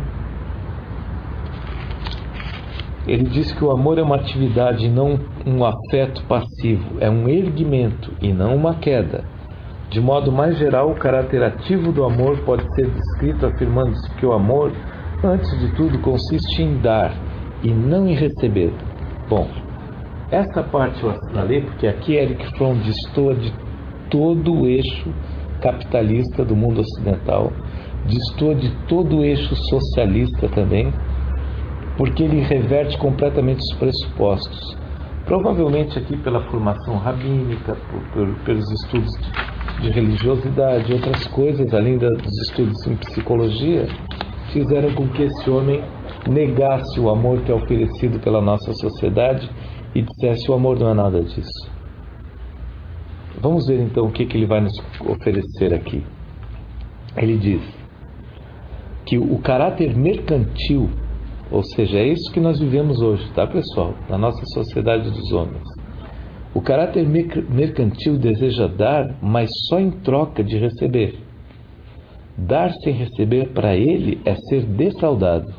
Ele diz que o amor é uma atividade e não um afeto passivo, é um erguimento e não uma queda. De modo mais geral, o caráter ativo do amor pode ser descrito afirmando-se que o amor, antes de tudo, consiste em dar e não em receber. Bom, essa parte eu assinalei porque aqui Erich Fromm destoa de todo o eixo capitalista do mundo ocidental, destoa de todo o eixo socialista também, porque ele reverte completamente os pressupostos. Provavelmente aqui pela formação rabínica, por, por, pelos estudos de, de religiosidade e outras coisas, além da, dos estudos em psicologia, fizeram com que esse homem negasse o amor que é oferecido pela nossa sociedade e dissesse: o amor não é nada disso. Vamos ver então o que, que ele vai nos oferecer aqui. Ele diz que o caráter mercantil, ou seja, é isso que nós vivemos hoje, tá, pessoal? Na nossa sociedade dos homens. O caráter mercantil deseja dar, mas só em troca de receber. Dar sem receber para ele é ser defraudado.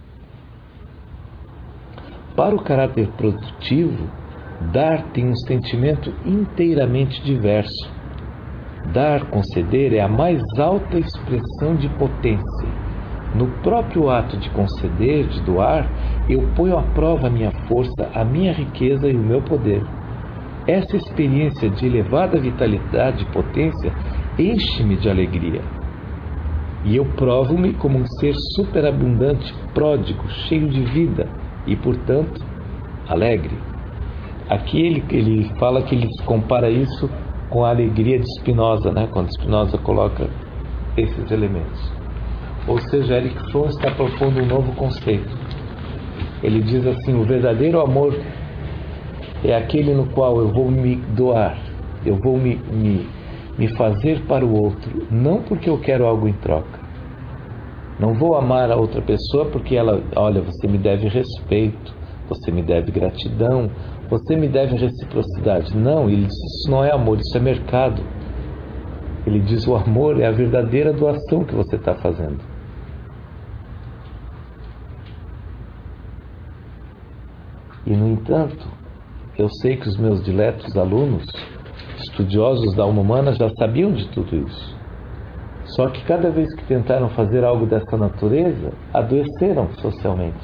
Para o caráter produtivo, dar tem um sentimento inteiramente diverso. Dar, conceder, é a mais alta expressão de potência. No próprio ato de conceder, de doar, eu ponho à prova a minha força, a minha riqueza e o meu poder. Essa experiência de elevada vitalidade e potência enche-me de alegria. E eu provo-me como um ser superabundante, pródigo, cheio de vida e, portanto, alegre. Aqui ele, ele fala que ele compara isso com a alegria de Spinoza, né? Quando Spinoza coloca esses elementos. Ou seja, Erich Fromm está propondo um novo conceito. Ele diz assim: o verdadeiro amor é aquele no qual eu vou me doar, eu vou me, me, me fazer para o outro, não porque eu quero algo em troca. Não vou amar a outra pessoa porque ela, olha, você me deve respeito, você me deve gratidão, você me deve reciprocidade. Não, ele diz: isso não é amor, isso é mercado. Ele diz: o amor é a verdadeira doação que você está fazendo. E, no entanto, eu sei que os meus diletos alunos, estudiosos da alma humana, já sabiam de tudo isso. Só que cada vez que tentaram fazer algo dessa natureza, adoeceram socialmente.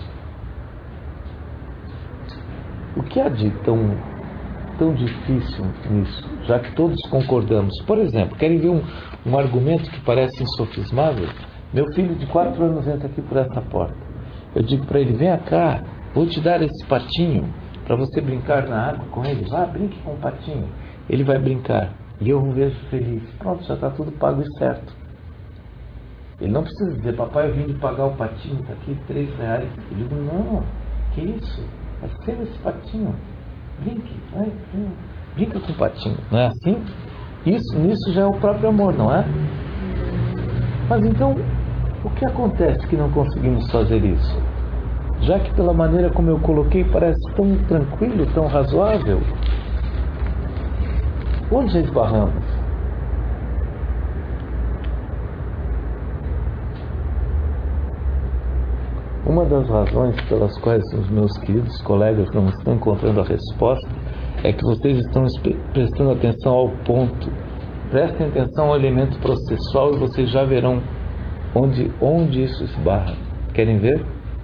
O que há de tão, tão difícil nisso, já que todos concordamos? Por exemplo, querem ver um, um argumento que parece insofismável? Meu filho de quatro anos entra aqui por essa porta. Eu digo para ele, vem cá, vou te dar esse patinho para você brincar na água com ele. Vá, brinque com o patinho. Ele vai brincar. E eu o vejo feliz. Pronto, já está tudo pago e certo. Ele não precisa dizer, papai, eu vim de pagar o patinho, está aqui três reais. Eu digo, não, que isso? É seu esse patinho. Brinque, vai, brinca com o patinho. Não é assim? Isso, nisso já é o próprio amor, não é? Mas então, o que acontece que não conseguimos fazer isso? Já que pela maneira como eu coloquei parece tão tranquilo, tão razoável, onde já esbarramos? Uma das razões pelas quais os meus queridos colegas não estão encontrando a resposta é que vocês estão prestando atenção ao ponto. Prestem atenção ao elemento processual e vocês já verão onde, onde isso esbarra. Querem ver?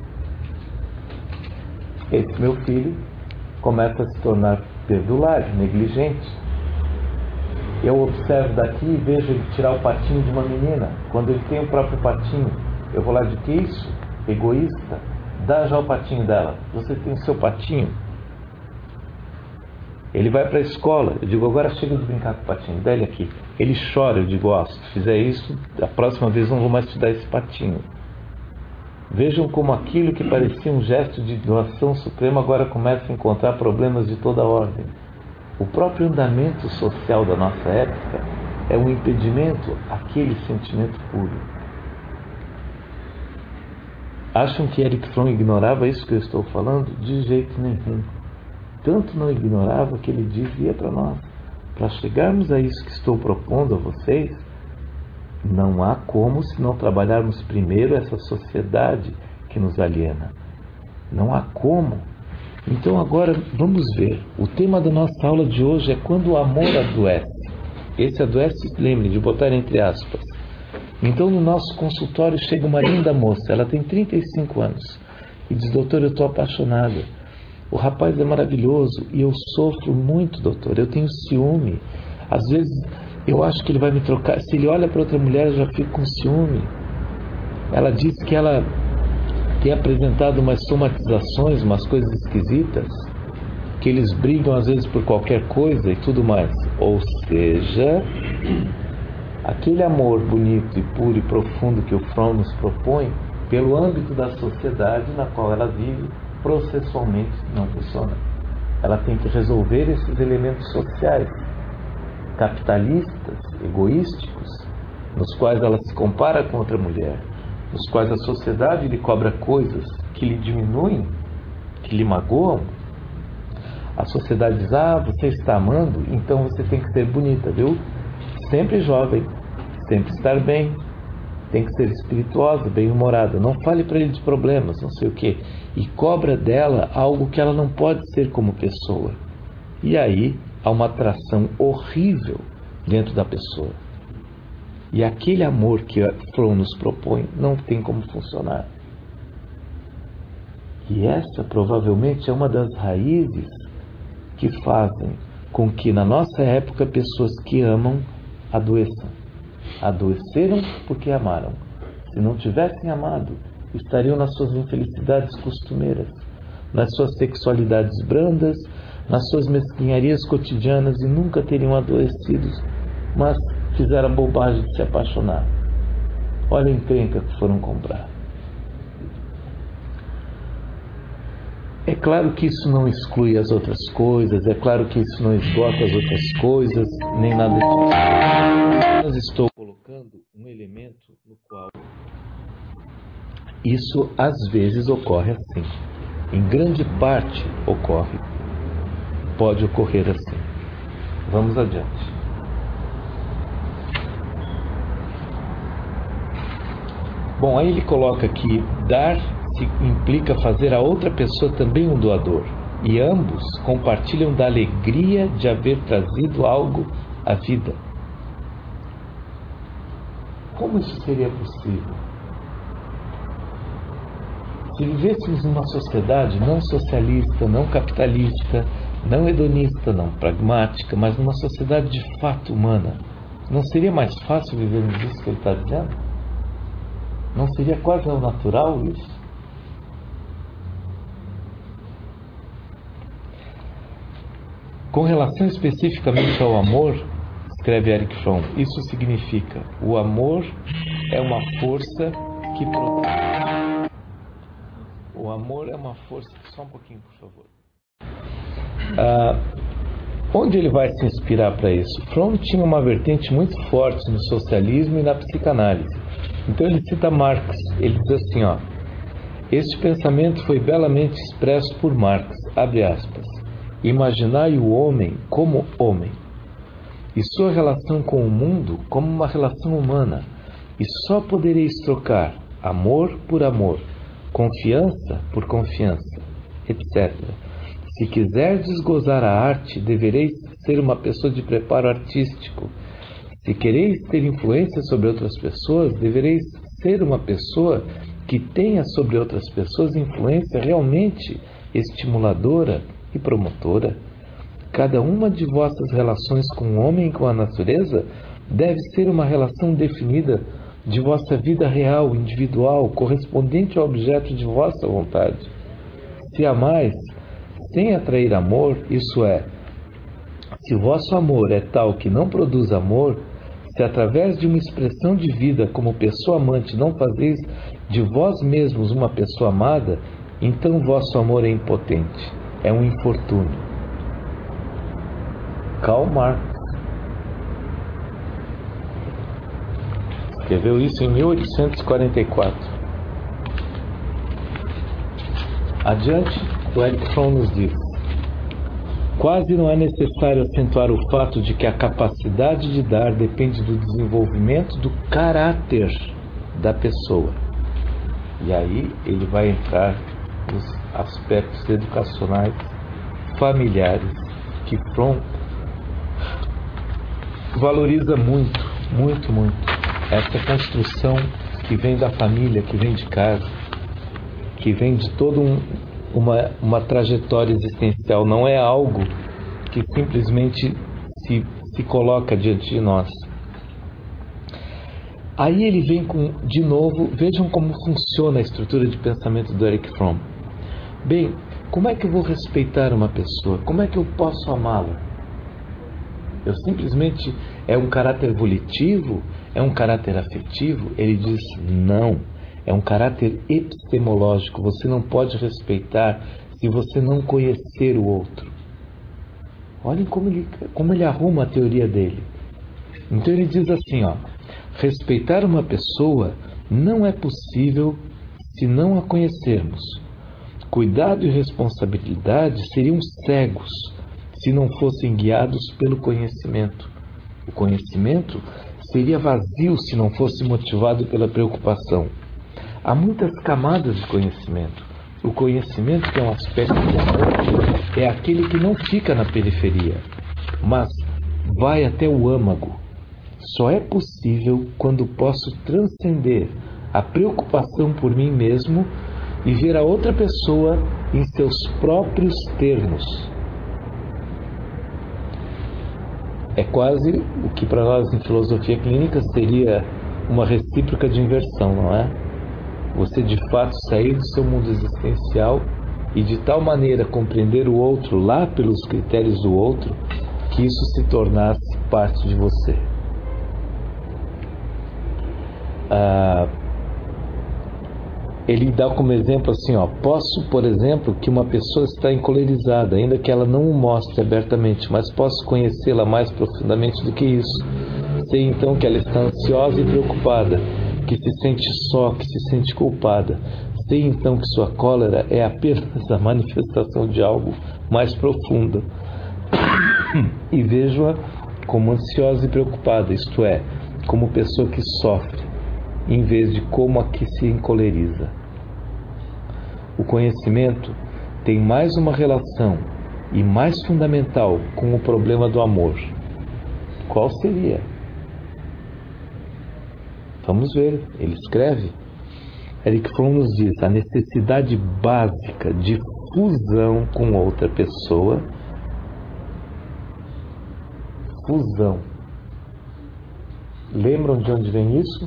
Esse meu filho começa a se tornar perdulário, negligente. Eu observo daqui e vejo ele tirar o patinho de uma menina. Quando ele tem o próprio patinho, eu vou lá de que isso? Egoísta, dá já o patinho dela. Você tem o seu patinho. Ele vai para a escola. Eu digo, agora chega de brincar com o patinho, dá ele aqui. Ele chora. Eu digo, ó, se tu fizer isso, a próxima vez não vou mais te dar esse patinho. Vejam como aquilo que parecia um gesto de doação suprema agora começa a encontrar problemas de toda ordem. O próprio andamento social da nossa época é um impedimento àquele sentimento puro. Acham que Erich Fromm ignorava isso que eu estou falando? De jeito nenhum. Tanto não ignorava que ele dizia para nós, para chegarmos a isso que estou propondo a vocês, não há como se não trabalharmos primeiro essa sociedade que nos aliena. Não há como. Então agora vamos ver. O tema da nossa aula de hoje é quando o amor adoece. Esse adoece, lembre de botar entre aspas. Então no nosso consultório chega uma linda moça, ela tem trinta e cinco anos e diz, doutor, eu estou apaixonada. O rapaz é maravilhoso e eu sofro muito, doutor, eu tenho ciúme. Às vezes eu acho que ele vai me trocar. Se ele olha para outra mulher, eu já fico com ciúme. Ela diz que ela tem apresentado umas somatizações, umas coisas esquisitas, que eles brigam às vezes por qualquer coisa e tudo mais. Ou seja, aquele amor bonito e puro e profundo que o Fromm nos propõe, pelo âmbito da sociedade na qual ela vive, processualmente não funciona. Ela tem que resolver esses elementos sociais, capitalistas, egoísticos, nos quais ela se compara com outra mulher, nos quais a sociedade lhe cobra coisas que lhe diminuem, que lhe magoam. A sociedade diz, ah, você está amando, então você tem que ser bonita, viu? Sempre jovem, sempre estar bem, tem que ser espirituosa, bem-humorada, não fale para ele de problemas, não sei o quê, e cobra dela algo que ela não pode ser como pessoa. E aí há uma atração horrível dentro da pessoa. E aquele amor que a Fromm nos propõe não tem como funcionar. E essa provavelmente é uma das raízes que fazem com que na nossa época pessoas que amam adoeçam. Adoeceram porque amaram. Se não tivessem amado, estariam nas suas infelicidades costumeiras, nas suas sexualidades brandas, nas suas mesquinharias cotidianas e nunca teriam adoecido, mas fizeram a bobagem de se apaixonar. Olha a encrenca que foram comprar. É claro que isso não exclui as outras coisas, é claro que isso não esgota as outras coisas, nem nada disso. Mas estou colocando um elemento no qual isso às vezes ocorre assim. Em grande parte ocorre, pode ocorrer assim. Vamos adiante. Bom, aí ele coloca que dar implica fazer a outra pessoa também um doador. E ambos compartilham da alegria de haver trazido algo à vida. Como isso seria possível? Se vivêssemos numa sociedade não socialista, não capitalista, não hedonista, não pragmática, mas numa sociedade de fato humana, não seria mais fácil vivermos isso que ele está dizendo? Não seria quase ao natural isso? Com relação especificamente ao amor, escreve Erich Fromm, isso significa: o amor é uma força que protege. O amor é uma força... Só um pouquinho, por favor. Ah, onde ele vai se inspirar para isso? Fromm tinha uma vertente muito forte no socialismo e na psicanálise. Então ele cita Marx. Ele diz assim, ó: este pensamento foi belamente expresso por Marx, abre aspas, imaginai o homem como homem, e sua relação com o mundo como uma relação humana, e só podereis trocar amor por amor, confiança por confiança, etcétera. Se quiserdes gozar a arte, devereis ser uma pessoa de preparo artístico. Se quereis ter influência sobre outras pessoas, devereis ser uma pessoa que tenha sobre outras pessoas influência realmente estimuladora e promotora. Cada uma de vossas relações com o homem e com a natureza deve ser uma relação definida de vossa vida real, individual, correspondente ao objeto de vossa vontade. Se amais sem atrair amor, isso é, se o vosso amor é tal que não produz amor, se através de uma expressão de vida como pessoa amante não fazeis de vós mesmos uma pessoa amada, então vosso amor é impotente, é um infortúnio. Karl Marx escreveu isso em mil oitocentos e quarenta e quatro. Adiante, o Erich Fromm nos diz: quase não é necessário acentuar o fato de que a capacidade de dar depende do desenvolvimento do caráter da pessoa. E aí ele vai entrar nos aspectos educacionais, familiares, que Fromm valoriza muito, muito, muito. Essa construção que vem da família, que vem de casa, que vem de toda um, uma, uma trajetória existencial, não é algo que simplesmente se, se coloca diante de nós. Aí ele vem com, de novo, vejam como funciona a estrutura de pensamento do Erich Fromm. Bem, como é que eu vou respeitar uma pessoa? Como é que eu posso amá-la? Eu simplesmente, é um caráter volitivo? É um caráter afetivo? Ele diz, não. É um caráter epistemológico. Você não pode respeitar se você não conhecer o outro. Olhem como ele, como ele arruma a teoria dele. Então ele diz assim, ó, respeitar uma pessoa não é possível se não a conhecermos. Cuidado e responsabilidade seriam cegos se não fossem guiados pelo conhecimento. O conhecimento seria vazio se não fosse motivado pela preocupação. Há muitas camadas de conhecimento. O conhecimento, que é um aspecto do é aquele que não fica na periferia, mas vai até o âmago. Só é possível quando posso transcender a preocupação por mim mesmo e ver a outra pessoa em seus próprios termos. É quase o que para nós em filosofia clínica seria uma recíproca de inversão, não é? Você de fato sair do seu mundo existencial e de tal maneira compreender o outro lá pelos critérios do outro, que isso se tornasse parte de você. Ah, ele dá como exemplo assim, ó, posso, por exemplo, que uma pessoa está encolerizada, ainda que ela não o mostre abertamente, mas posso conhecê-la mais profundamente do que isso. Sei então que ela está ansiosa e preocupada, que se sente só, que se sente culpada. Sei então que sua cólera é apenas a manifestação de algo mais profundo. E vejo-a como ansiosa e preocupada, isto é, como pessoa que sofre, em vez de como a que se encoleriza. O conhecimento tem mais uma relação e mais fundamental com o problema do amor. Qual seria? Vamos ver, ele escreve. Erich Fromm nos diz: a necessidade básica de fusão com outra pessoa. Fusão. Lembram de onde vem isso?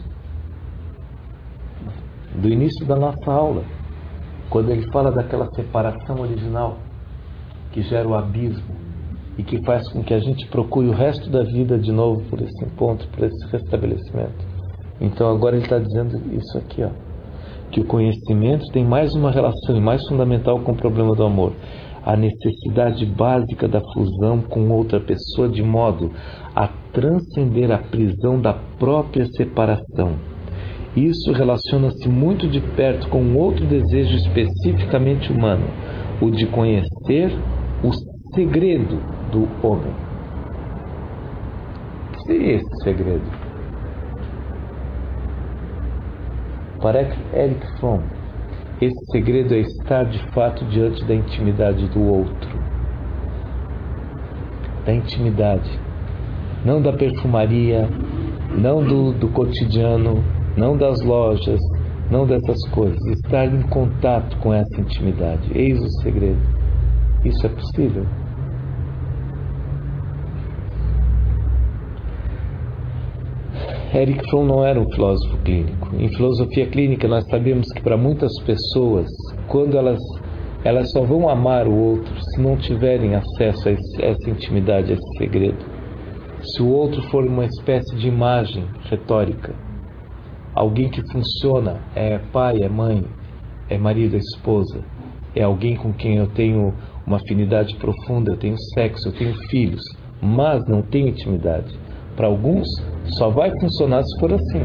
Do início da nossa aula, quando ele fala daquela separação original que gera o abismo e que faz com que a gente procure o resto da vida de novo por esse encontro, por esse restabelecimento. Então agora ele está dizendo isso aqui, ó, que o conhecimento tem mais uma relação e mais fundamental com o problema do amor, a necessidade básica da fusão com outra pessoa de modo a transcender a prisão da própria separação. Isso relaciona-se muito de perto com outro desejo especificamente humano, o de conhecer o segredo do homem. O que seria esse segredo? Para Erich Fromm, esse segredo é estar de fato diante da intimidade do outro. Da intimidade. Não da perfumaria, não do, do cotidiano, não das lojas, não dessas coisas. Estar em contato com essa intimidade. Eis o segredo. Isso é possível? Erich Fromm não era um filósofo clínico. Em filosofia clínica nós sabemos que para muitas pessoas, quando elas, elas só vão amar o outro se não tiverem acesso a, esse, a essa intimidade, a esse segredo. Se o outro for uma espécie de imagem retórica, alguém que funciona, é pai, é mãe, é marido, é esposa, é alguém com quem eu tenho uma afinidade profunda, eu tenho sexo, eu tenho filhos, mas não tenho intimidade. Para alguns, só vai funcionar se for assim.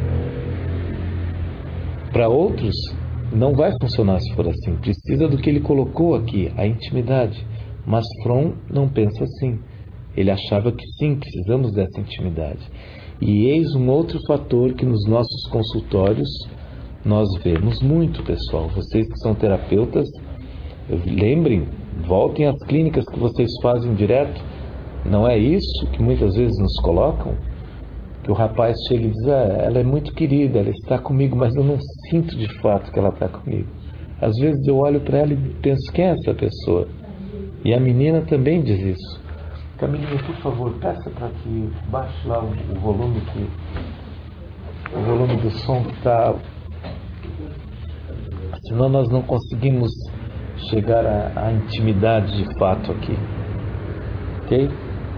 Para outros, não vai funcionar se for assim. Precisa do que ele colocou aqui, a intimidade. Mas Fromm não pensa assim. Ele achava que sim, precisamos dessa intimidade. E eis um outro fator que nos nossos consultórios nós vemos muito, pessoal. Vocês que são terapeutas, lembrem, voltem às clínicas que vocês fazem direto. Não é isso que muitas vezes nos colocam? Que o rapaz chega e diz: ah, ela é muito querida, ela está comigo, mas eu não sinto de fato que ela está comigo. Às vezes eu olho para ela e penso: quem é essa pessoa? E a menina também diz isso. Camilinha, por favor, peça para que baixe lá o, o volume que, o volume do som que está... Senão nós não conseguimos chegar à, à intimidade de fato aqui. Ok?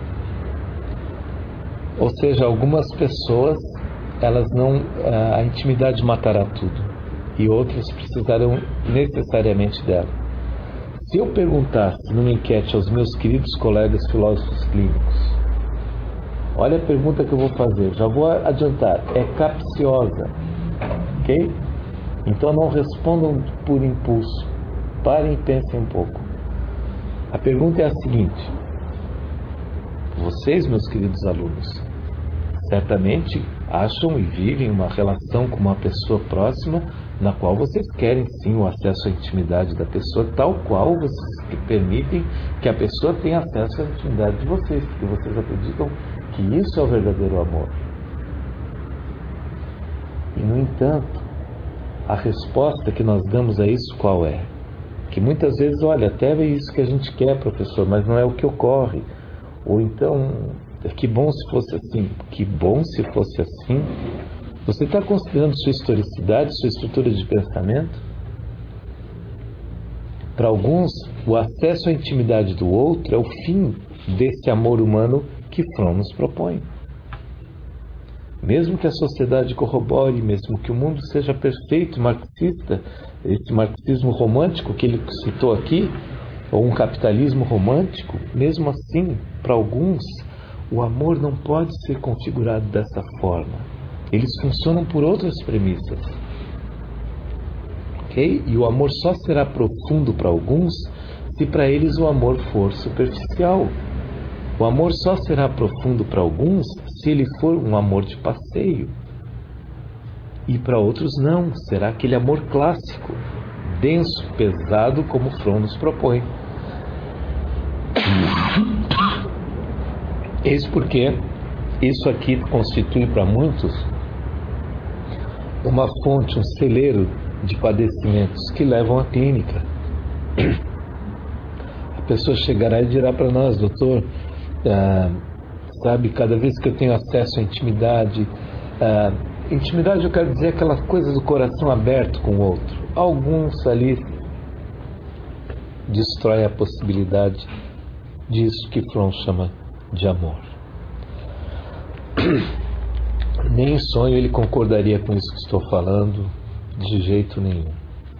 Ou seja, algumas pessoas, elas não, a intimidade matará tudo, e outras precisarão necessariamente dela. Se eu perguntasse numa enquete aos meus queridos colegas filósofos clínicos, olha a pergunta que eu vou fazer, já vou adiantar, é capciosa, ok? Então não respondam por impulso, parem e pensem um pouco. A pergunta é a seguinte: vocês, meus queridos alunos, certamente acham e vivem uma relação com uma pessoa próxima na qual vocês querem sim o acesso à intimidade da pessoa, tal qual vocês permitem que a pessoa tenha acesso à intimidade de vocês, porque vocês acreditam que isso é o verdadeiro amor. E no entanto, a resposta que nós damos a isso qual é? Que muitas vezes, olha, até é isso que a gente quer, professor, mas não é o que ocorre. Ou então, que bom se fosse assim. Que bom se fosse assim. Você está considerando sua historicidade, sua estrutura de pensamento? Para alguns, o acesso à intimidade do outro é o fim desse amor humano que Fromm nos propõe. Mesmo que a sociedade corrobore, mesmo que o mundo seja perfeito, marxista, esse marxismo romântico que ele citou aqui, ou um capitalismo romântico, mesmo assim, para alguns, o amor não pode ser configurado dessa forma. Eles funcionam por outras premissas. Ok? E o amor só será profundo para alguns se para eles o amor for superficial. O amor só será profundo para alguns se ele for um amor de passeio. E para outros não, será aquele amor clássico, denso, pesado, como Fromm nos propõe. Eis porque isso aqui constitui para muitos uma fonte, um celeiro de padecimentos que levam à clínica. A pessoa chegará e dirá para nós: doutor, ah, sabe, cada vez que eu tenho acesso à intimidade, ah, intimidade eu quero dizer aquela coisa do coração aberto com o outro, alguns ali destrói a possibilidade disso que Fromm chama de amor. Nem em sonho ele concordaria com isso que estou falando, de jeito nenhum.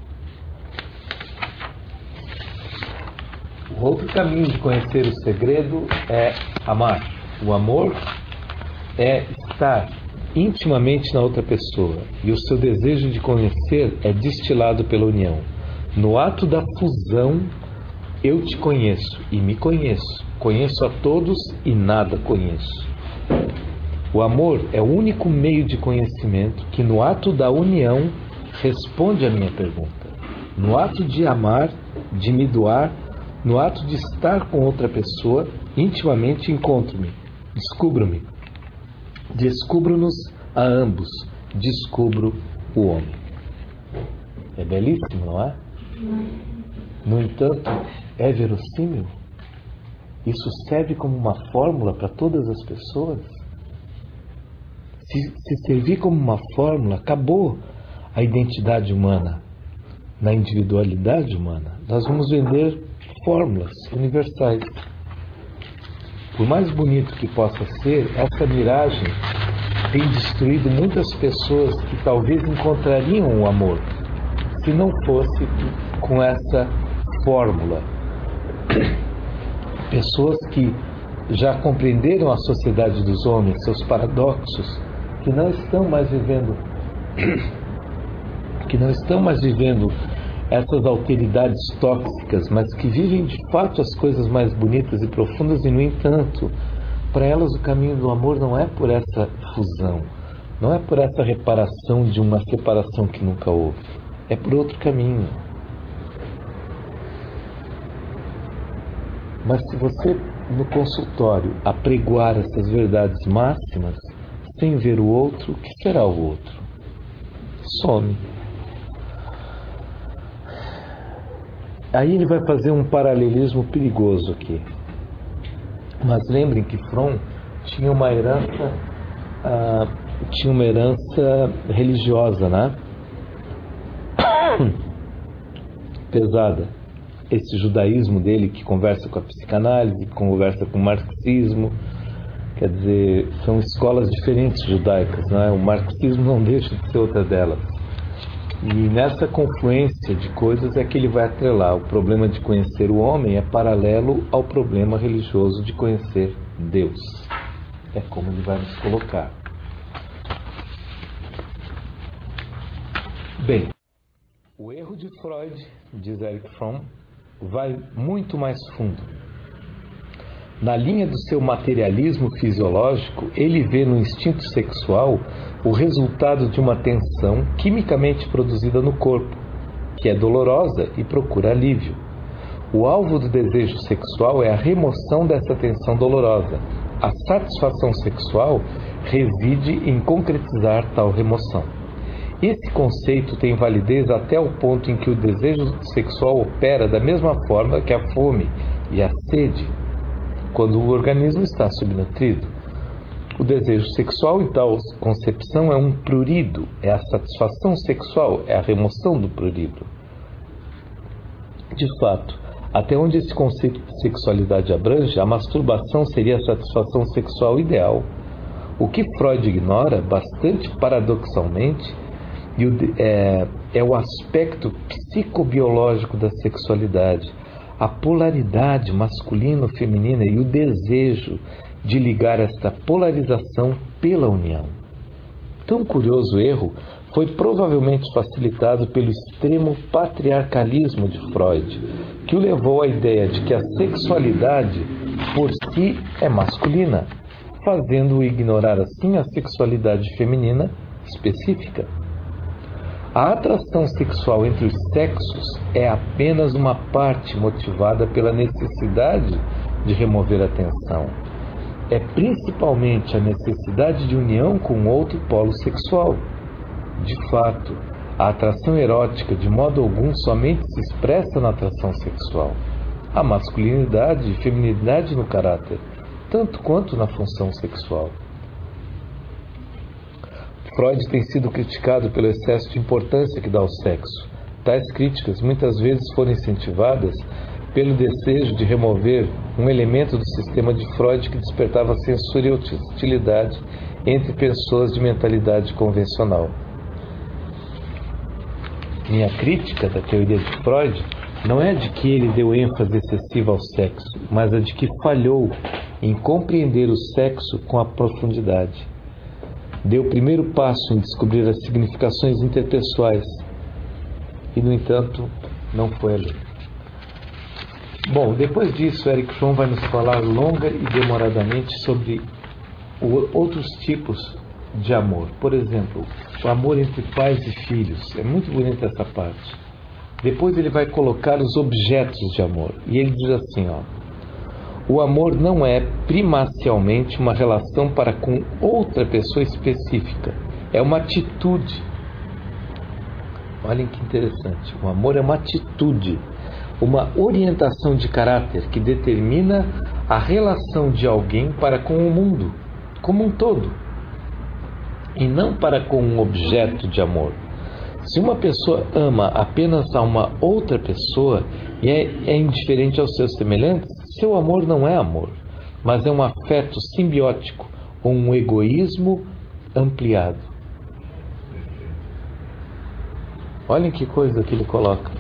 O outro caminho de conhecer o segredo é amar. O amor é estar intimamente na outra pessoa, e o seu desejo de conhecer é destilado pela união. No ato da fusão, eu te conheço e me conheço. Conheço a todos e nada conheço. O amor é o único meio de conhecimento que, no ato da união, responde à minha pergunta. No ato de amar, de me doar, no ato de estar com outra pessoa, intimamente encontro-me, descubro-me. Descubro-nos a ambos, descubro o homem. É belíssimo, não é? No entanto, é verossímil? Isso serve como uma fórmula para todas as pessoas? Se, se servir como uma fórmula, acabou a identidade humana. Na individualidade humana, nós vamos vender fórmulas universais. Por mais bonito que possa ser, essa miragem tem destruído muitas pessoas que talvez encontrariam o amor se não fosse com essa fórmula. Pessoas que já compreenderam a sociedade dos homens, seus paradoxos, que não estão mais vivendo que não estão mais vivendo essas alteridades tóxicas, mas que vivem de fato as coisas mais bonitas e profundas, e no entanto, para elas o caminho do amor não é por essa fusão, não é por essa reparação de uma separação que nunca houve, é por outro caminho. Mas se você, no consultório, apregoar essas verdades máximas, sem ver o outro, o que será o outro? Some. Aí ele vai fazer um paralelismo perigoso aqui. Mas lembrem que Fromm tinha uma herança, ah, tinha uma herança religiosa, né? Pesada. Esse judaísmo dele que conversa com a psicanálise, que conversa com o marxismo, quer dizer, são escolas diferentes judaicas, né? O marxismo não deixa de ser outra delas. E nessa confluência de coisas é que ele vai atrelar. O problema de conhecer o homem é paralelo ao problema religioso de conhecer Deus. É como ele vai nos colocar. Bem, o erro de Freud, diz Erich Fromm, vai muito mais fundo. Na linha do seu materialismo fisiológico, ele vê no instinto sexual o resultado de uma tensão quimicamente produzida no corpo, que é dolorosa e procura alívio. O alvo do desejo sexual é a remoção dessa tensão dolorosa. A satisfação sexual reside em concretizar tal remoção. Esse conceito tem validez até o ponto em que o desejo sexual opera da mesma forma que a fome e a sede, quando o organismo está subnutrido. O desejo sexual, em tal concepção, é um prurido, é a satisfação sexual, é a remoção do prurido. De fato, até onde esse conceito de sexualidade abrange, a masturbação seria a satisfação sexual ideal. O que Freud ignora, bastante paradoxalmente, é, é o aspecto psicobiológico da sexualidade, a polaridade masculino-feminina e o desejo de ligar esta polarização pela união. Tão curioso erro foi provavelmente facilitado pelo extremo patriarcalismo de Freud, que o levou à ideia de que a sexualidade por si é masculina, fazendo-o ignorar assim a sexualidade feminina específica. A atração sexual entre os sexos é apenas uma parte motivada pela necessidade de remover a tensão. É principalmente a necessidade de união com outro polo sexual. De fato, a atração erótica de modo algum somente se expressa na atração sexual. Há masculinidade e feminilidade no caráter, tanto quanto na função sexual. Freud tem sido criticado pelo excesso de importância que dá ao sexo. Tais críticas muitas vezes foram incentivadas pelo desejo de remover um elemento do sistema de Freud que despertava censura e hostilidade entre pessoas de mentalidade convencional. Minha crítica da teoria de Freud não é de que ele deu ênfase excessiva ao sexo, mas a de que falhou em compreender o sexo com a profundidade. Deu o primeiro passo em descobrir as significações interpessoais e, no entanto, não foi ali. Bom, depois disso, Erich Fromm vai nos falar longa e demoradamente sobre outros tipos de amor. Por exemplo, o amor entre pais e filhos. É muito bonita essa parte. Depois ele vai colocar os objetos de amor. E ele diz assim, ó: o amor não é primacialmente uma relação para com outra pessoa específica. É uma atitude. Olhem que interessante. O amor é uma atitude, uma orientação de caráter que determina a relação de alguém para com o mundo, como um todo, e não para com um objeto de amor. Se uma pessoa ama apenas a uma outra pessoa e é, é indiferente aos seus semelhantes, seu amor não é amor, mas é um afeto simbiótico ou um egoísmo ampliado. Olhem que coisa que ele coloca.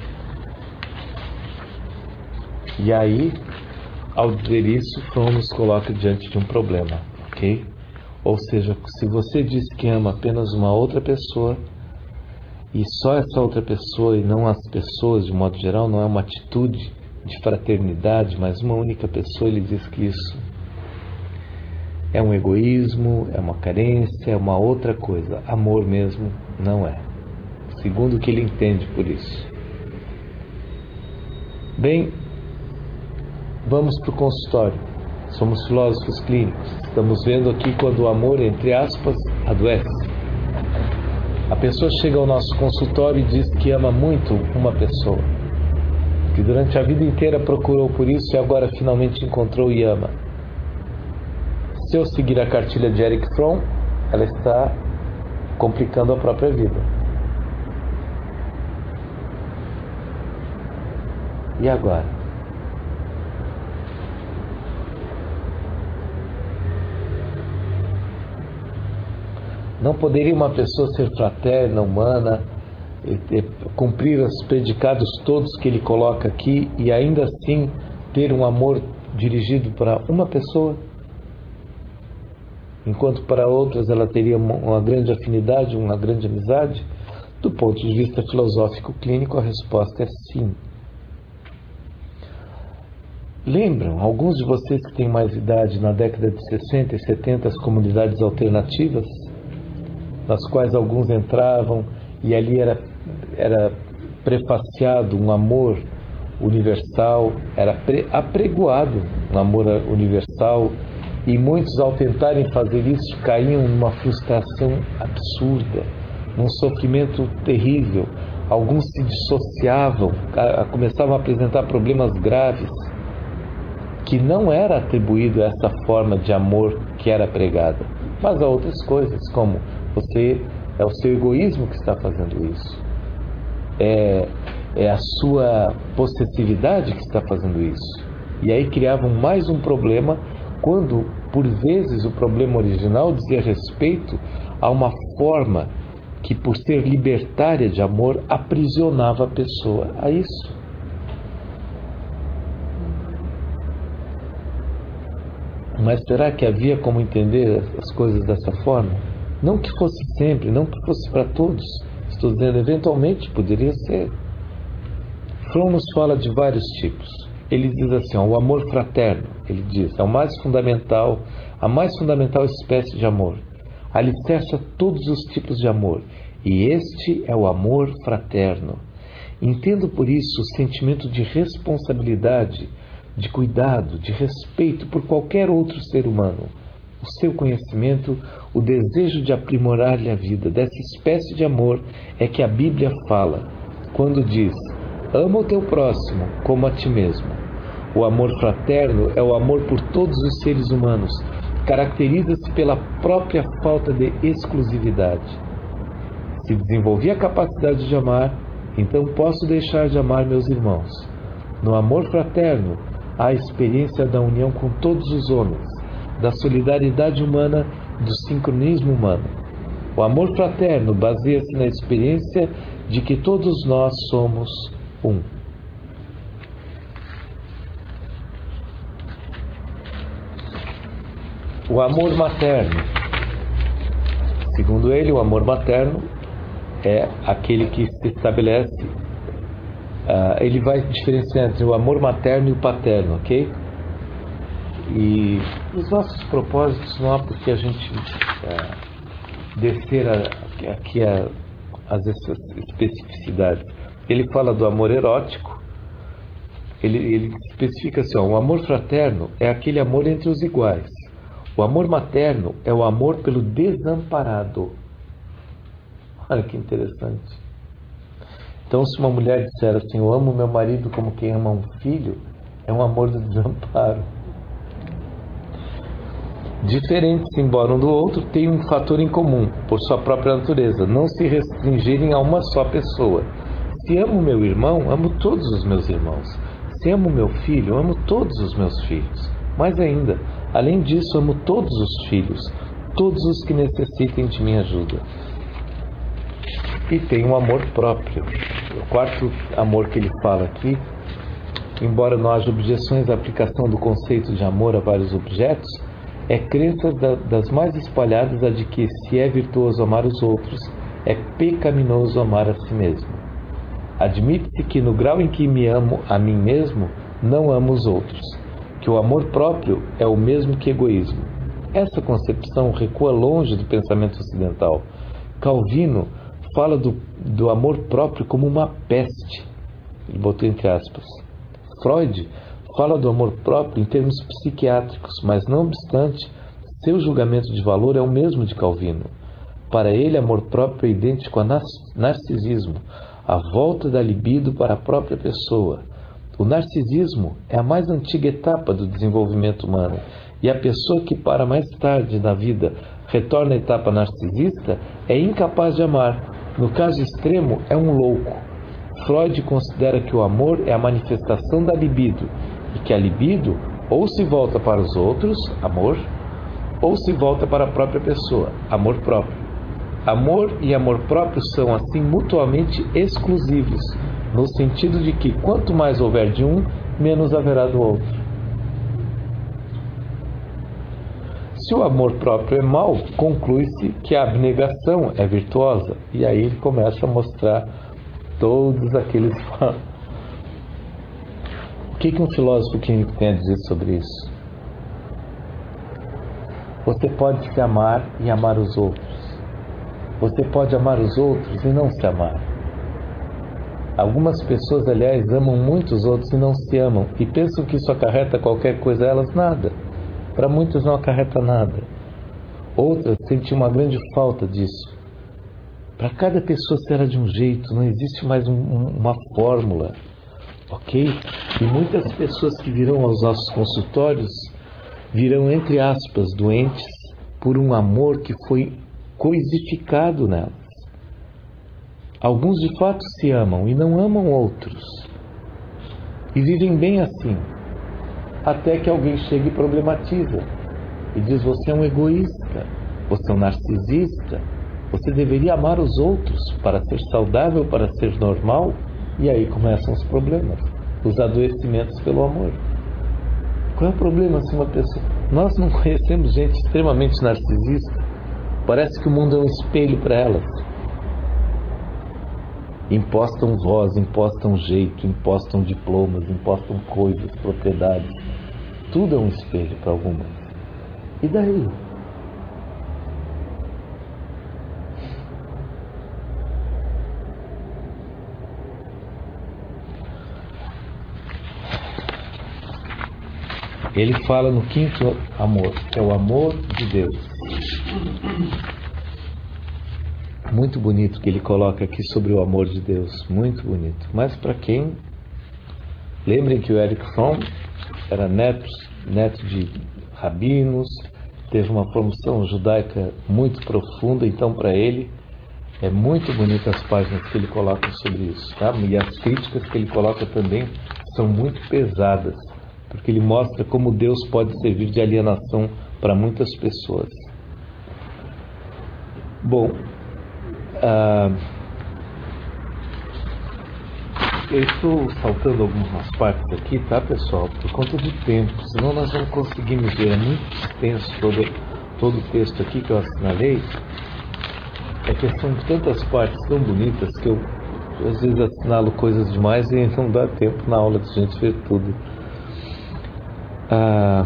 E aí, ao dizer isso, Fromm nos coloca diante de um problema, ok? Ou seja, se você diz que ama apenas uma outra pessoa, e só essa outra pessoa e não as pessoas de modo geral, não é uma atitude de fraternidade, mas uma única pessoa, ele diz que isso é um egoísmo, é uma carência, é uma outra coisa. Amor mesmo não é, segundo o que ele entende por isso. Bem, vamos para o consultório. Somos filósofos clínicos. Estamos vendo aqui quando o amor, entre aspas, adoece. A pessoa chega ao nosso consultório e diz que ama muito uma pessoa, que durante a vida inteira procurou por isso e agora finalmente encontrou e ama. Se eu seguir a cartilha de Erich Fromm, ela está complicando a própria vida. E agora? Não poderia uma pessoa ser fraterna, humana, e, e, cumprir os predicados todos que ele coloca aqui e ainda assim ter um amor dirigido para uma pessoa? Enquanto para outras ela teria uma, uma grande afinidade, uma grande amizade? Do ponto de vista filosófico clínico, a resposta é sim. Lembram, alguns de vocês que têm mais idade, na década de sessenta e setenta, as comunidades alternativas, nas quais alguns entravam e ali era, era prefaciado um amor universal, era pre, apregoado um amor universal, e muitos, ao tentarem fazer isso, caíam numa frustração absurda, num sofrimento terrível. Alguns se dissociavam, começavam a apresentar problemas graves, que não era atribuído a essa forma de amor que era pregada, mas a outras coisas, como você, é o seu egoísmo que está fazendo isso, é, é a sua possessividade que está fazendo isso. E aí criavam mais um problema, quando por vezes o problema original dizia respeito a uma forma que, por ser libertária de amor, aprisionava a pessoa a isso. Mas será que havia como entender as coisas dessa forma? Não que fosse sempre, não que fosse para todos. Estou dizendo, eventualmente poderia ser. Fromm nos fala de vários tipos. Ele diz assim, ó, o amor fraterno, ele diz, é o mais fundamental, a mais fundamental espécie de amor. Alicerça todos os tipos de amor. E este é o amor fraterno. Entendo por isso o sentimento de responsabilidade, de cuidado, de respeito por qualquer outro ser humano, o seu conhecimento, o desejo de aprimorar-lhe a vida. Dessa espécie de amor é que a Bíblia fala, quando diz: ama o teu próximo como a ti mesmo. O amor fraterno é o amor por todos os seres humanos. Caracteriza-se pela própria falta de exclusividade. Se desenvolvi a capacidade de amar, então posso deixar de amar meus irmãos. No amor fraterno, há a experiência da união com todos os homens, da solidariedade humana, do sincronismo humano. O amor fraterno baseia-se na experiência de que todos nós somos um. O amor materno. Segundo ele, o amor materno é aquele que se estabelece, uh, ele vai diferenciar entre o amor materno e o paterno, ok? E os nossos propósitos não há porque a gente uh, descer a, aqui a, as especificidades. Ele fala do amor erótico, ele, ele especifica assim, ó, o amor fraterno é aquele amor entre os iguais. O amor materno é o amor pelo desamparado. Olha que interessante. Então, se uma mulher disser assim, eu amo meu marido como quem ama um filho, é um amor do desamparo. Diferentes, embora um do outro, têm um fator em comum, por sua própria natureza, não se restringirem a uma só pessoa. Se amo meu irmão, amo todos os meus irmãos. Se amo meu filho, amo todos os meus filhos. Mais ainda, além disso, amo todos os filhos, todos os que necessitem de minha ajuda. E tem um amor próprio. O quarto amor que ele fala aqui, embora não haja objeções à aplicação do conceito de amor a vários objetos, é crença da, das mais espalhadas a de que, se é virtuoso amar os outros, é pecaminoso amar a si mesmo. Admite-se que, no grau em que me amo a mim mesmo, não amo os outros, que o amor próprio é o mesmo que egoísmo. Essa concepção recua longe do pensamento ocidental. Calvino fala do, do amor próprio como uma peste. Ele botou entre aspas. Freud fala do amor próprio em termos psiquiátricos, mas não obstante, seu julgamento de valor é o mesmo de Calvino. Para ele, amor próprio é idêntico a narcisismo, a volta da libido para a própria pessoa. O narcisismo é a mais antiga etapa do desenvolvimento humano, e a pessoa que para mais tarde na vida retorna à etapa narcisista é incapaz de amar. No caso extremo, é um louco. Freud considera que o amor é a manifestação da libido, e que a libido ou se volta para os outros, amor, ou se volta para a própria pessoa, amor próprio. Amor e amor próprio são, assim, mutuamente exclusivos, no sentido de que quanto mais houver de um, menos haverá do outro. Se o amor próprio é mau, conclui-se que a abnegação é virtuosa. E aí ele começa a mostrar todos aqueles... O que, que um filósofo químico tem a dizer sobre isso? Você pode se amar e amar os outros. Você pode amar os outros e não se amar. Algumas pessoas, aliás, amam muito os outros e não se amam, e pensam que isso acarreta qualquer coisa a elas. Nada. Para muitos não acarreta nada. Outras sentem uma grande falta disso. Para cada pessoa será de um jeito, não existe mais um, um, uma fórmula, ok? E muitas pessoas que virão aos nossos consultórios virão, entre aspas, doentes por um amor que foi coisificado nelas. Alguns de fato se amam e não amam outros. E vivem bem assim. Até que alguém chega e problematiza. E diz, você é um egoísta, você é um narcisista, você deveria amar os outros para ser saudável, para ser normal. E aí começam os problemas, os adoecimentos pelo amor. Qual é o problema se uma pessoa... Nós não conhecemos gente extremamente narcisista. Parece que o mundo é um espelho para elas. Impostam voz, impostam jeito, impostam diplomas, impostam coisas, propriedades. Tudo é um espelho para algumas. E daí? Ele fala no quinto amor, que é o amor de Deus. Muito bonito que ele coloca aqui sobre o amor de Deus, muito bonito. Mas para quem... Lembrem que o Erich Fromm era neto, neto de rabinos, teve uma formação judaica muito profunda, então para ele é muito bonito as páginas que ele coloca sobre isso, tá? E as críticas que ele coloca também são muito pesadas, porque ele mostra como Deus pode servir de alienação para muitas pessoas. Bom, ah, eu estou saltando algumas partes aqui, tá, pessoal? Por conta do tempo, senão nós não conseguimos ver. É muito extenso todo, todo o texto aqui que eu assinalei. É que são tantas partes tão bonitas que eu, às vezes, assinalo coisas demais e não dá tempo na aula de a gente ver tudo. Ah,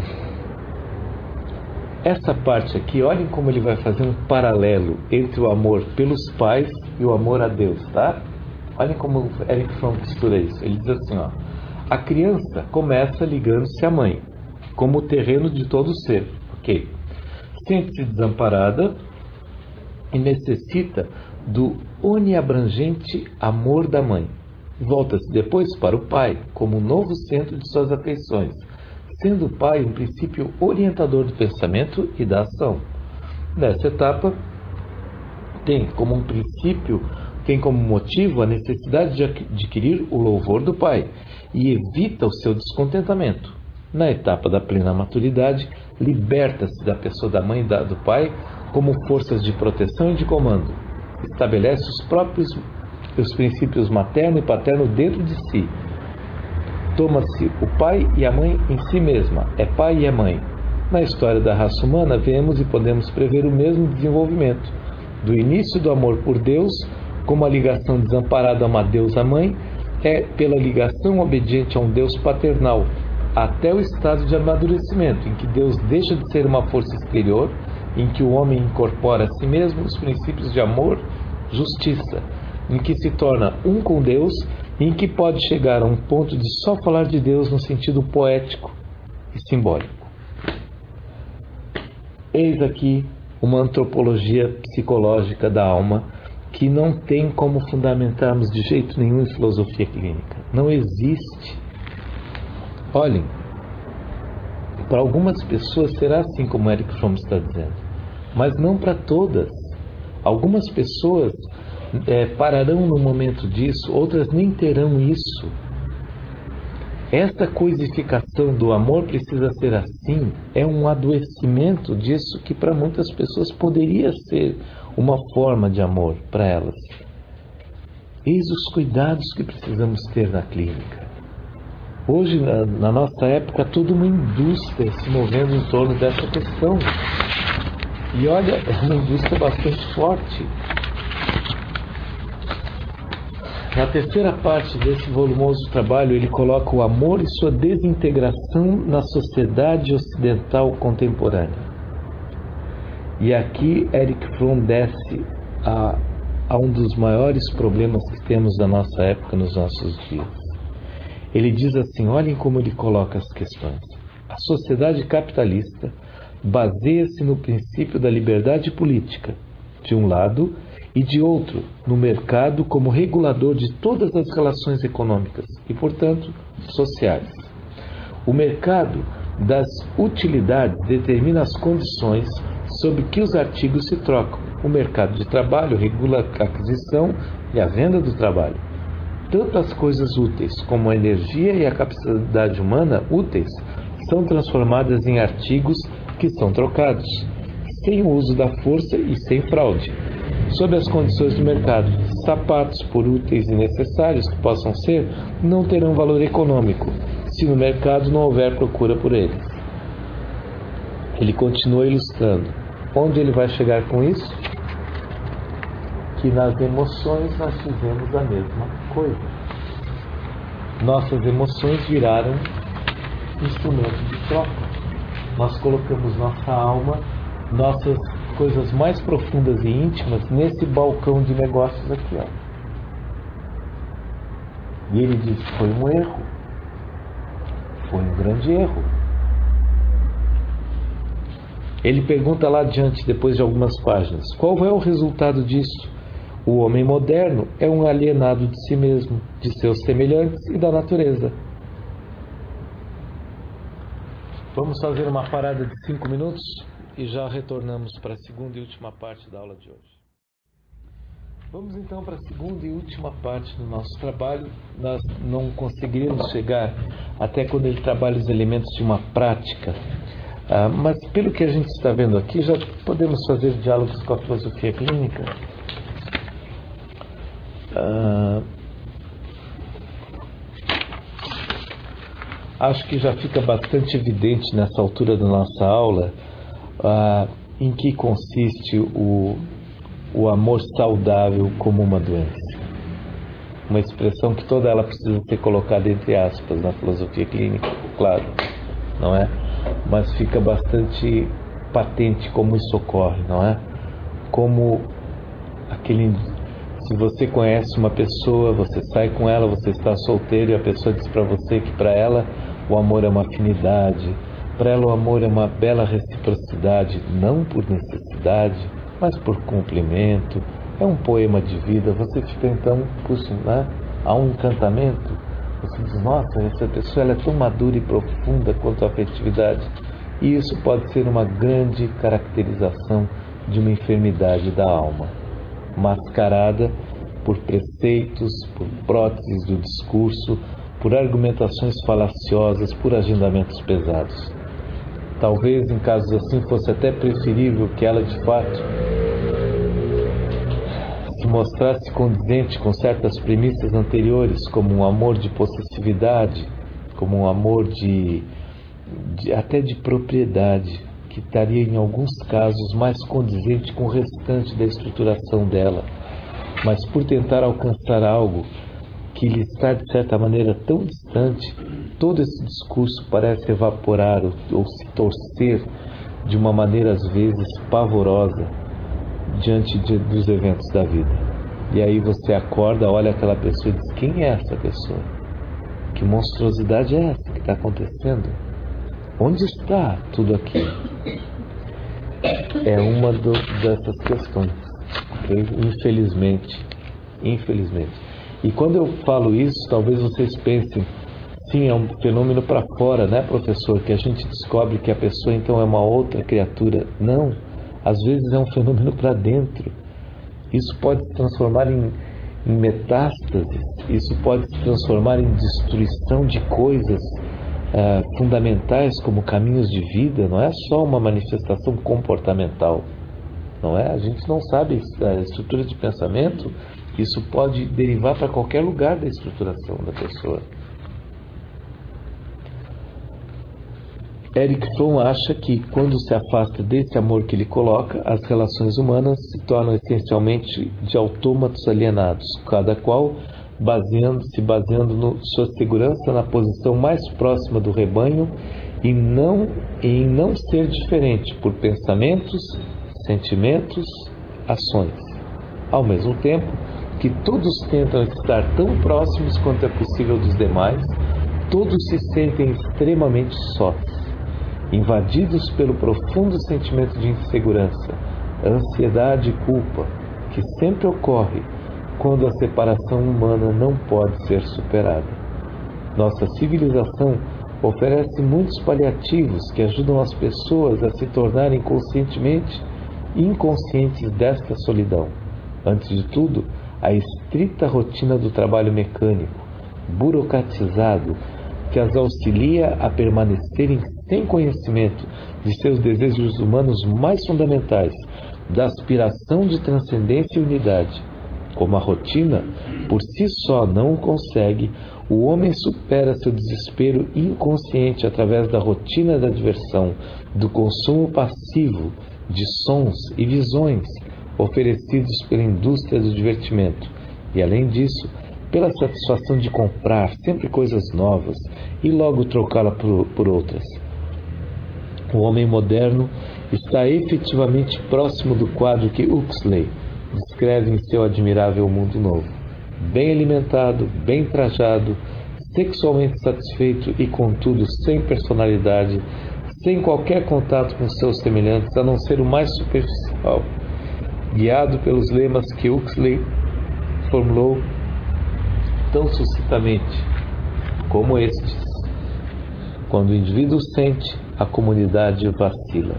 essa parte aqui, olhem como ele vai fazer um paralelo entre o amor pelos pais e o amor a Deus, tá? Olhem como Erich Fromm costura isso. Ele diz assim, ó: a criança começa ligando-se à mãe, como o terreno de todo ser, ok? Sente-se desamparada e necessita do oniabrangente amor da mãe. Volta-se depois para o pai, como o novo centro de suas afeições, sendo o pai um princípio orientador do pensamento e da ação. Nessa etapa, tem como um princípio, tem como motivo a necessidade de adquirir o louvor do pai e evita o seu descontentamento. Na etapa da plena maturidade, liberta-se da pessoa da mãe e da, do pai como forças de proteção e de comando. Estabelece os próprios os princípios materno e paterno dentro de si. Toma-se o pai e a mãe em si mesma, é pai e é mãe. Na história da raça humana, vemos e podemos prever o mesmo desenvolvimento, do início do amor por Deus, como a ligação desamparada a uma deusa-mãe, é pela ligação obediente a um Deus paternal, até o estado de amadurecimento, em que Deus deixa de ser uma força exterior, em que o homem incorpora a si mesmo os princípios de amor, justiça, em que se torna um com Deus e em que pode chegar a um ponto de só falar de Deus no sentido poético e simbólico. Eis aqui uma antropologia psicológica da alma que não tem como fundamentarmos de jeito nenhum em filosofia clínica. Não existe. Olhem, para algumas pessoas será assim como Erich Fromm está dizendo, mas não para todas. Algumas pessoas é, pararão no momento disso, outras nem terão isso. Esta coisificação do amor precisa ser assim, é um adoecimento disso que para muitas pessoas poderia ser uma forma de amor para elas. Eis os cuidados que precisamos ter na clínica. Hoje, na, na nossa época, toda uma indústria se movendo em torno dessa questão. E olha, é uma indústria bastante forte. Na terceira parte desse volumoso trabalho, ele coloca o amor e sua desintegração na sociedade ocidental contemporânea. E aqui Erich Fromm desce a, a um dos maiores problemas que temos da nossa época nos nossos dias. Ele diz assim, olhem como ele coloca as questões. A sociedade capitalista baseia-se no princípio da liberdade política, de um lado, e de outro, no mercado como regulador de todas as relações econômicas e, portanto, sociais. O mercado das utilidades determina as condições sob que os artigos se trocam. O mercado de trabalho regula a aquisição e a venda do trabalho. Tanto as coisas úteis como a energia e a capacidade humana úteis são transformadas em artigos que são trocados, sem o uso da força e sem fraude. Sob as condições do mercado, sapatos, por úteis e necessários que possam ser, não terão valor econômico, se no mercado não houver procura por eles. Ele continua ilustrando. Onde ele vai chegar com isso? Que nas emoções nós fizemos a mesma coisa. Nossas emoções viraram instrumento de troca. Nós colocamos nossa alma, nossas coisas mais profundas e íntimas nesse balcão de negócios aqui, ó. E ele diz que foi um erro. Foi um grande erro. Ele pergunta lá adiante, depois de algumas páginas, qual é o resultado disso? O homem moderno é um alienado de si mesmo, de seus semelhantes e da natureza. Vamos fazer uma parada de cinco minutos e já retornamos para a segunda e última parte da aula de hoje. Vamos então para a segunda e última parte do nosso trabalho. Nós não conseguiremos chegar até quando ele trabalha os elementos de uma prática, ah, mas pelo que a gente está vendo aqui, já podemos fazer diálogos com a filosofia clínica. Ah, acho que já fica bastante evidente nessa altura da nossa aula ah, em que consiste o, o amor saudável como uma doença. Uma expressão que toda ela precisa ser colocada entre aspas na filosofia clínica, claro, não é? Mas fica bastante patente como isso ocorre, não é? Como aquele... Se você conhece uma pessoa, você sai com ela, você está solteiro e a pessoa diz para você que para ela o amor é uma afinidade, para ela o amor é uma bela reciprocidade, não por necessidade, mas por cumprimento, é um poema de vida. Você fica então, puxa, né? Há um encantamento, você diz, nossa, essa pessoa ela é tão madura e profunda quanto a afetividade, e isso pode ser uma grande caracterização de uma enfermidade da alma, mascarada por preceitos, por próteses do discurso, por argumentações falaciosas, por agendamentos pesados. Talvez em casos assim fosse até preferível que ela de fato se mostrasse condizente com certas premissas anteriores, como um amor de possessividade, como um amor de, de até de propriedade, que estaria em alguns casos mais condizente com o restante da estruturação dela, mas por tentar alcançar algo que lhe está de certa maneira tão distante, todo esse discurso parece evaporar ou, ou se torcer de uma maneira às vezes pavorosa diante de, dos eventos da vida. E aí você acorda, olha aquela pessoa e diz, quem é essa pessoa? Que monstruosidade é essa que está acontecendo? Onde está tudo aquilo? É uma do, dessas questões, okay? Infelizmente, infelizmente. E quando eu falo isso, talvez vocês pensem, sim, é um fenômeno para fora, né, professor? Que a gente descobre que a pessoa então é uma outra criatura. Não, às vezes é um fenômeno para dentro. Isso pode se transformar em, em metástases, isso pode se transformar em destruição de coisas Uh, fundamentais como caminhos de vida. Não é só uma manifestação comportamental, não é? A gente não sabe a estrutura de pensamento, isso pode derivar para qualquer lugar da estruturação da pessoa. Erich Fromm acha que quando se afasta desse amor que ele coloca, as relações humanas se tornam essencialmente de autômatos alienados, cada qual baseando, se baseando na sua segurança na posição mais próxima do rebanho e não, em não ser diferente por pensamentos, sentimentos, ações. Ao mesmo tempo que todos tentam estar tão próximos quanto é possível dos demais, todos se sentem extremamente sós, invadidos pelo profundo sentimento de insegurança, ansiedade e culpa, que sempre ocorre quando a separação humana não pode ser superada. Nossa civilização oferece muitos paliativos que ajudam as pessoas a se tornarem conscientemente inconscientes desta solidão. Antes de tudo, a estrita rotina do trabalho mecânico, burocratizado, que as auxilia a permanecerem sem conhecimento de seus desejos humanos mais fundamentais, da aspiração de transcendência e unidade. Como a rotina, por si só, não o consegue, o homem supera seu desespero inconsciente através da rotina da diversão, do consumo passivo de sons e visões oferecidos pela indústria do divertimento. E, além disso, pela satisfação de comprar sempre coisas novas e logo trocá-las por, por outras. O homem moderno está efetivamente próximo do quadro que Huxley descreve em seu admirável Mundo Novo. Bem alimentado, bem trajado, sexualmente satisfeito e, contudo, sem personalidade, sem qualquer contato com seus semelhantes, a não ser o mais superficial, guiado pelos lemas que Huxley formulou tão suscitamente como estes: quando o indivíduo sente, a comunidade vacila.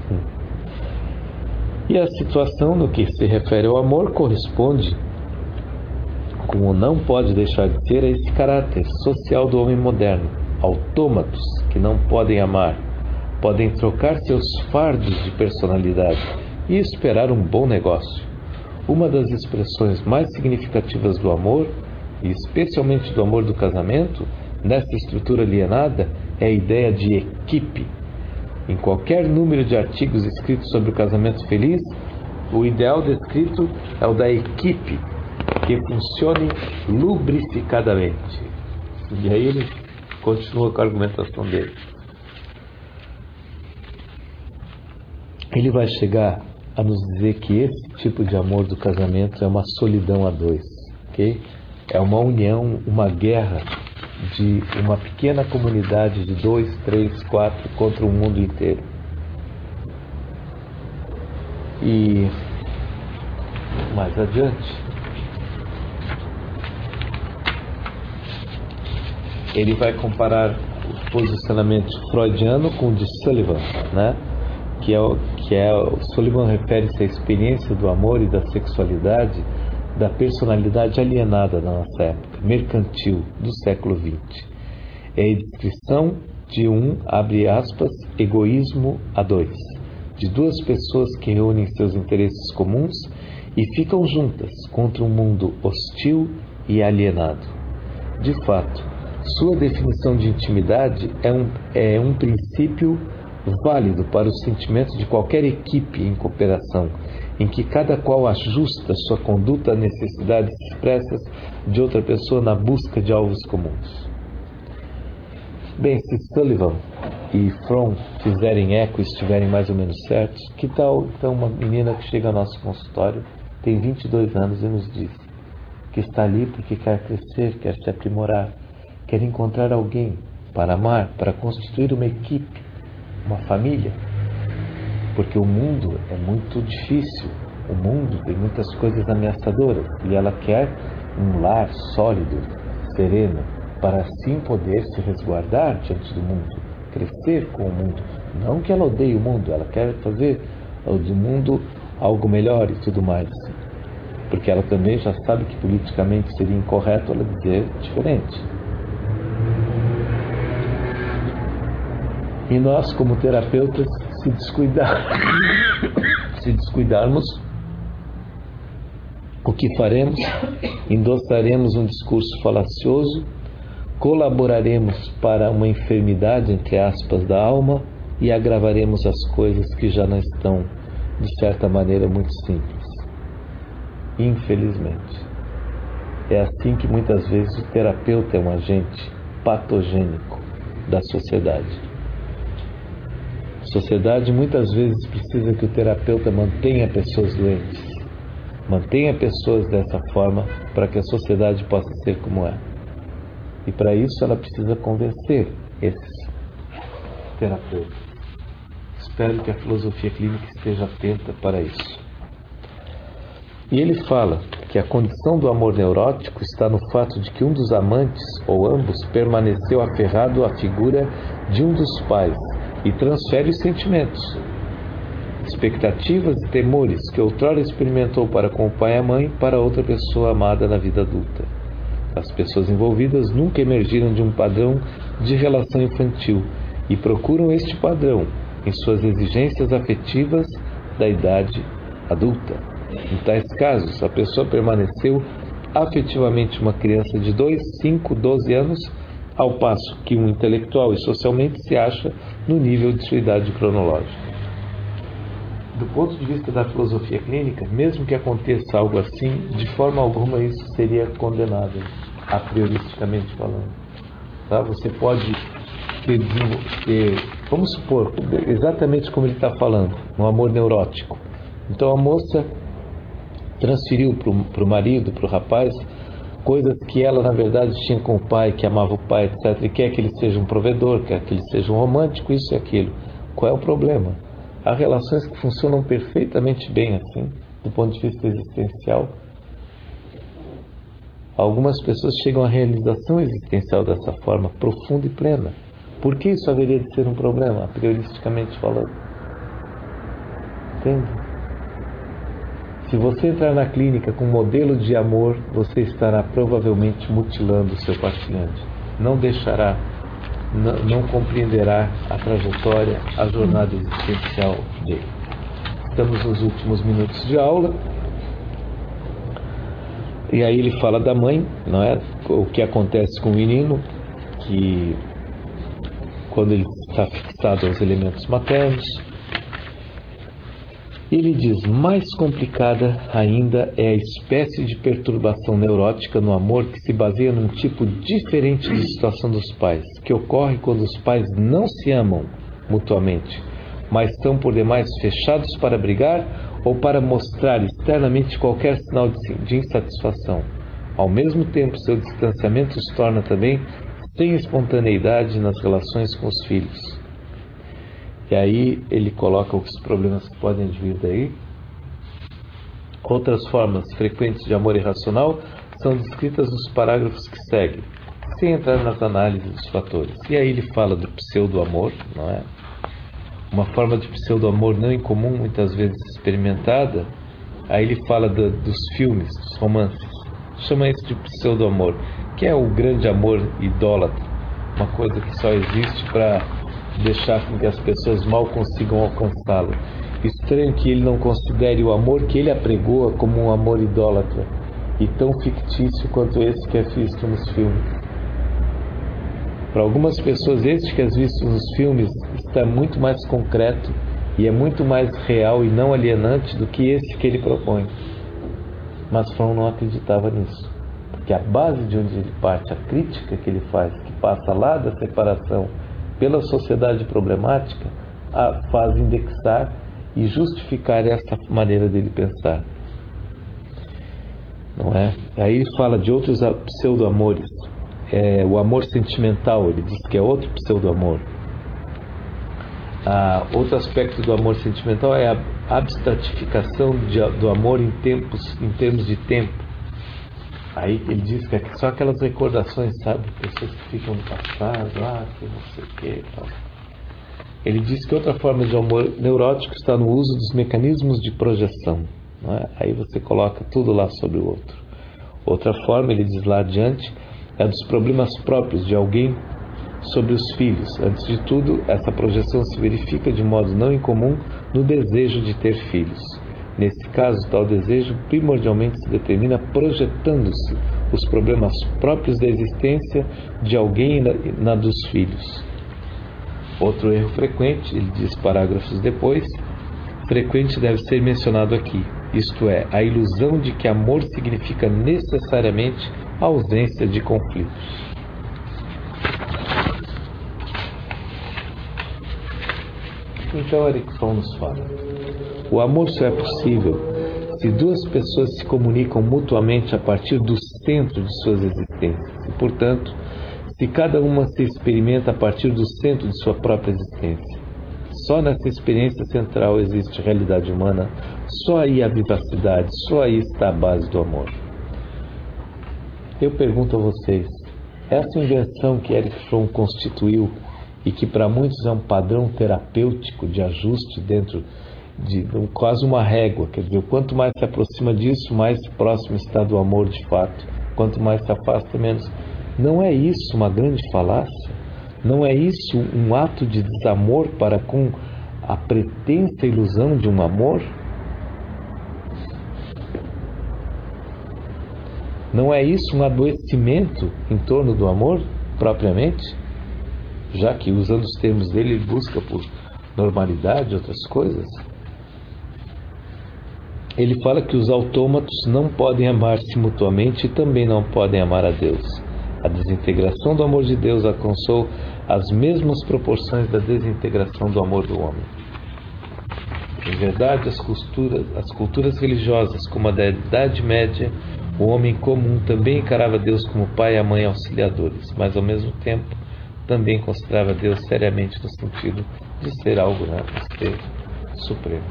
E a situação no que se refere ao amor corresponde, como não pode deixar de ser, a esse caráter social do homem moderno: autômatos que não podem amar, podem trocar seus fardos de personalidade e esperar um bom negócio. Uma das expressões mais significativas do amor, e especialmente do amor do casamento, nessa estrutura alienada, é a ideia de equipe. Em qualquer número de artigos escritos sobre o casamento feliz, o ideal descrito é o da equipe, que funcione lubrificadamente. E aí ele continua com a argumentação dele. Ele vai chegar a nos dizer que esse tipo de amor do casamento é uma solidão a dois, ok? É uma união, uma guerra de uma pequena comunidade de dois, três, quatro contra o mundo inteiro. E mais adiante, ele vai comparar o posicionamento freudiano com o de Sullivan, né? Que é o que é o Sullivan refere-se à experiência do amor e da sexualidade da personalidade alienada da nossa época, mercantil, do século vinte. É a descrição de um, abre aspas, egoísmo a dois, de duas pessoas que reúnem seus interesses comuns e ficam juntas contra um mundo hostil e alienado. De fato, sua definição de intimidade é um, é um princípio válido para o sentimento de qualquer equipe em cooperação, em que cada qual ajusta sua conduta às necessidades expressas de outra pessoa na busca de alvos comuns. Bem, se Sullivan e Fromm fizerem eco e estiverem mais ou menos certos, que tal então uma menina que chega ao nosso consultório, tem vinte e dois anos e nos diz que está ali porque quer crescer, quer se aprimorar, quer encontrar alguém para amar, para constituir uma equipe, uma família? Porque o mundo é muito difícil, o mundo tem muitas coisas ameaçadoras e ela quer um lar sólido, sereno, para assim poder se resguardar diante do mundo, crescer com o mundo. Não que ela odeie o mundo, ela quer fazer do mundo algo melhor e tudo mais. Porque ela também já sabe que politicamente seria incorreto ela dizer diferente. E nós, como terapeutas, se descuidar, se descuidarmos, o que faremos? Endossaremos um discurso falacioso, colaboraremos para uma enfermidade, entre aspas, da alma e agravaremos as coisas que já não estão, de certa maneira, muito simples. Infelizmente. É assim que muitas vezes o terapeuta é um agente patogênico da sociedade. A sociedade muitas vezes precisa que o terapeuta mantenha pessoas doentes, mantenha pessoas dessa forma para que a sociedade possa ser como é. E para isso ela precisa convencer esses terapeutas. Espero que a filosofia clínica esteja atenta para isso. E ele fala que a condição do amor neurótico está no fato de que um dos amantes, ou ambos, permaneceu aferrado à figura de um dos pais e transfere os sentimentos, expectativas e temores que outrora experimentou para com o pai e a mãe para outra pessoa amada na vida adulta. As pessoas envolvidas nunca emergiram de um padrão de relação infantil e procuram este padrão em suas exigências afetivas da idade adulta. Em tais casos, a pessoa permaneceu afetivamente uma criança de dois, cinco, doze anos, ao passo que um intelectual e socialmente se acha no nível de sua idade cronológica. Do ponto de vista da filosofia clínica, mesmo que aconteça algo assim, de forma alguma isso seria condenável, a prioristicamente falando. Tá? Você pode ter, ter, vamos supor, exatamente como ele está falando, um amor neurótico. Então a moça transferiu para o marido, para o rapaz, coisas que ela na verdade tinha com o pai, que amava o pai, etcétera, e quer que ele seja um provedor, quer que ele seja um romântico, isso e aquilo. Qual é o problema? Há relações que funcionam perfeitamente bem assim, do ponto de vista existencial. Algumas pessoas chegam à realização existencial dessa forma, profunda e plena. Por que isso haveria de ser um problema, a prioristicamente falando? Entende? Se você entrar na clínica com um modelo de amor, você estará provavelmente mutilando o seu paciente. Não deixará, não, não compreenderá a trajetória, a jornada existencial dele. Estamos nos últimos minutos de aula. E aí ele fala da mãe, não é? O que acontece com o menino, que quando ele está fixado aos elementos maternos. Ele diz, mais complicada ainda é a espécie de perturbação neurótica no amor que se baseia num tipo diferente de situação dos pais, que ocorre quando os pais não se amam mutuamente, mas estão por demais fechados para brigar ou para mostrar externamente qualquer sinal de insatisfação. Ao mesmo tempo, seu distanciamento os torna também sem espontaneidade nas relações com os filhos. E aí ele coloca os problemas que podem vir daí. Outras formas frequentes de amor irracional são descritas nos parágrafos que seguem, sem entrar nas análises dos fatores. E aí ele fala do pseudo-amor, não é? Uma forma de pseudo-amor não incomum, muitas vezes experimentada. Aí ele fala do, dos filmes, dos romances. Chama isso de pseudo-amor, que é o grande amor idólatra, uma coisa que só existe para deixar com que as pessoas mal consigam alcançá-lo. Estranho que ele não considere o amor que ele apregoa como um amor idólatra e tão fictício quanto esse que é visto nos filmes. Para algumas pessoas, esse que é visto nos filmes está muito mais concreto e é muito mais real e não alienante do que esse que ele propõe. Mas Fromm não acreditava nisso, porque a base de onde ele parte, a crítica que ele faz, que passa lá da separação pela sociedade problemática, a faz indexar e justificar essa maneira dele pensar. Não é? Aí ele fala de outros pseudo-amores. É, o amor sentimental, ele diz que é outro pseudo-amor. Ah, outro aspecto do amor sentimental é a abstratificação de, do amor em, tempos, em termos de tempo. Aí ele diz que é só aquelas recordações, sabe? Pessoas que ficam no passado, ah, que não sei o que tal. Ele diz que outra forma de amor neurótico está no uso dos mecanismos de projeção. Não é? Aí você coloca tudo lá sobre o outro. Outra forma, ele diz lá adiante, é dos problemas próprios de alguém sobre os filhos. Antes de tudo, essa projeção se verifica de modo não incomum no desejo de ter filhos. Nesse caso, tal desejo primordialmente se determina projetando-se os problemas próprios da existência de alguém na, na dos filhos. Outro erro frequente, ele diz parágrafos depois, frequente deve ser mencionado aqui, isto é, a ilusão de que amor significa necessariamente a ausência de conflitos. Então Erich Fromm nos fala: o amor só é possível se duas pessoas se comunicam mutuamente a partir do centro de suas existências e, portanto, se cada uma se experimenta a partir do centro de sua própria existência. Só nessa experiência central existe realidade humana, só aí a vivacidade, só aí está a base do amor. Eu pergunto a vocês, essa invenção que Erich Fromm constituiu e que para muitos é um padrão terapêutico de ajuste dentro de quase uma régua, quer dizer, quanto mais se aproxima disso, mais próximo está do amor de fato, quanto mais se afasta, menos. Não é isso uma grande falácia? Não é isso um ato de desamor para com a pretensa ilusão de um amor? Não é isso um adoecimento em torno do amor, propriamente? Já que, usando os termos dele, ele busca por normalidade, outras coisas. Ele fala que os autômatos não podem amar-se mutuamente e também não podem amar a Deus. A desintegração do amor de Deus alcançou as mesmas proporções da desintegração do amor do homem. Em verdade, as culturas, as culturas religiosas, como a da Idade Média, o homem comum também encarava Deus como pai e a mãe auxiliadores, mas ao mesmo tempo também considerava Deus seriamente no sentido de ser algo, né, de ser supremo.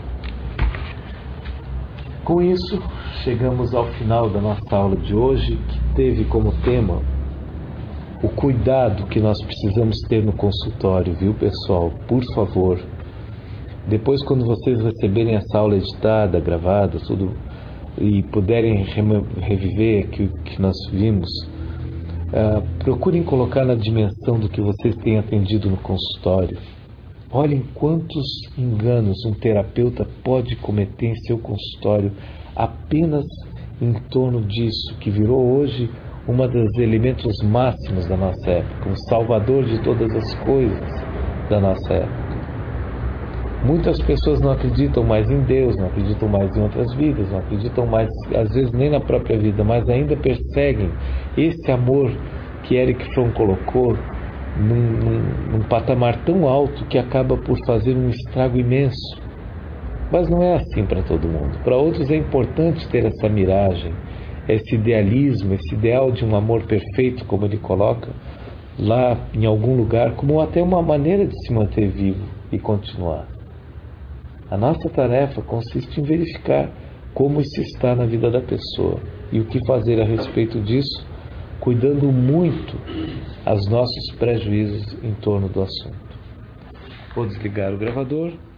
Com isso, chegamos ao final da nossa aula de hoje, que teve como tema o cuidado que nós precisamos ter no consultório, viu, pessoal? Por favor, depois, quando vocês receberem essa aula editada, gravada, tudo, e puderem reviver o que, que nós vimos, uh, procurem colocar na dimensão do que vocês têm atendido no consultório. Olhem quantos enganos um terapeuta pode cometer em seu consultório apenas em torno disso, que virou hoje um dos elementos máximos da nossa época, um salvador de todas as coisas da nossa época. Muitas pessoas não acreditam mais em Deus, não acreditam mais em outras vidas, não acreditam mais, às vezes, nem na própria vida, mas ainda perseguem esse amor que Erich Fromm colocou Num, num, num patamar tão alto que acaba por fazer um estrago imenso. Mas não é assim para todo mundo. Para outros é importante ter essa miragem, esse idealismo, esse ideal de um amor perfeito, como ele coloca, lá em algum lugar, como até uma maneira de se manter vivo e continuar. A nossa tarefa consiste em verificar como isso está na vida da pessoa e o que fazer a respeito disso, cuidando muito aos nossos prejuízos em torno do assunto. Vou desligar o gravador.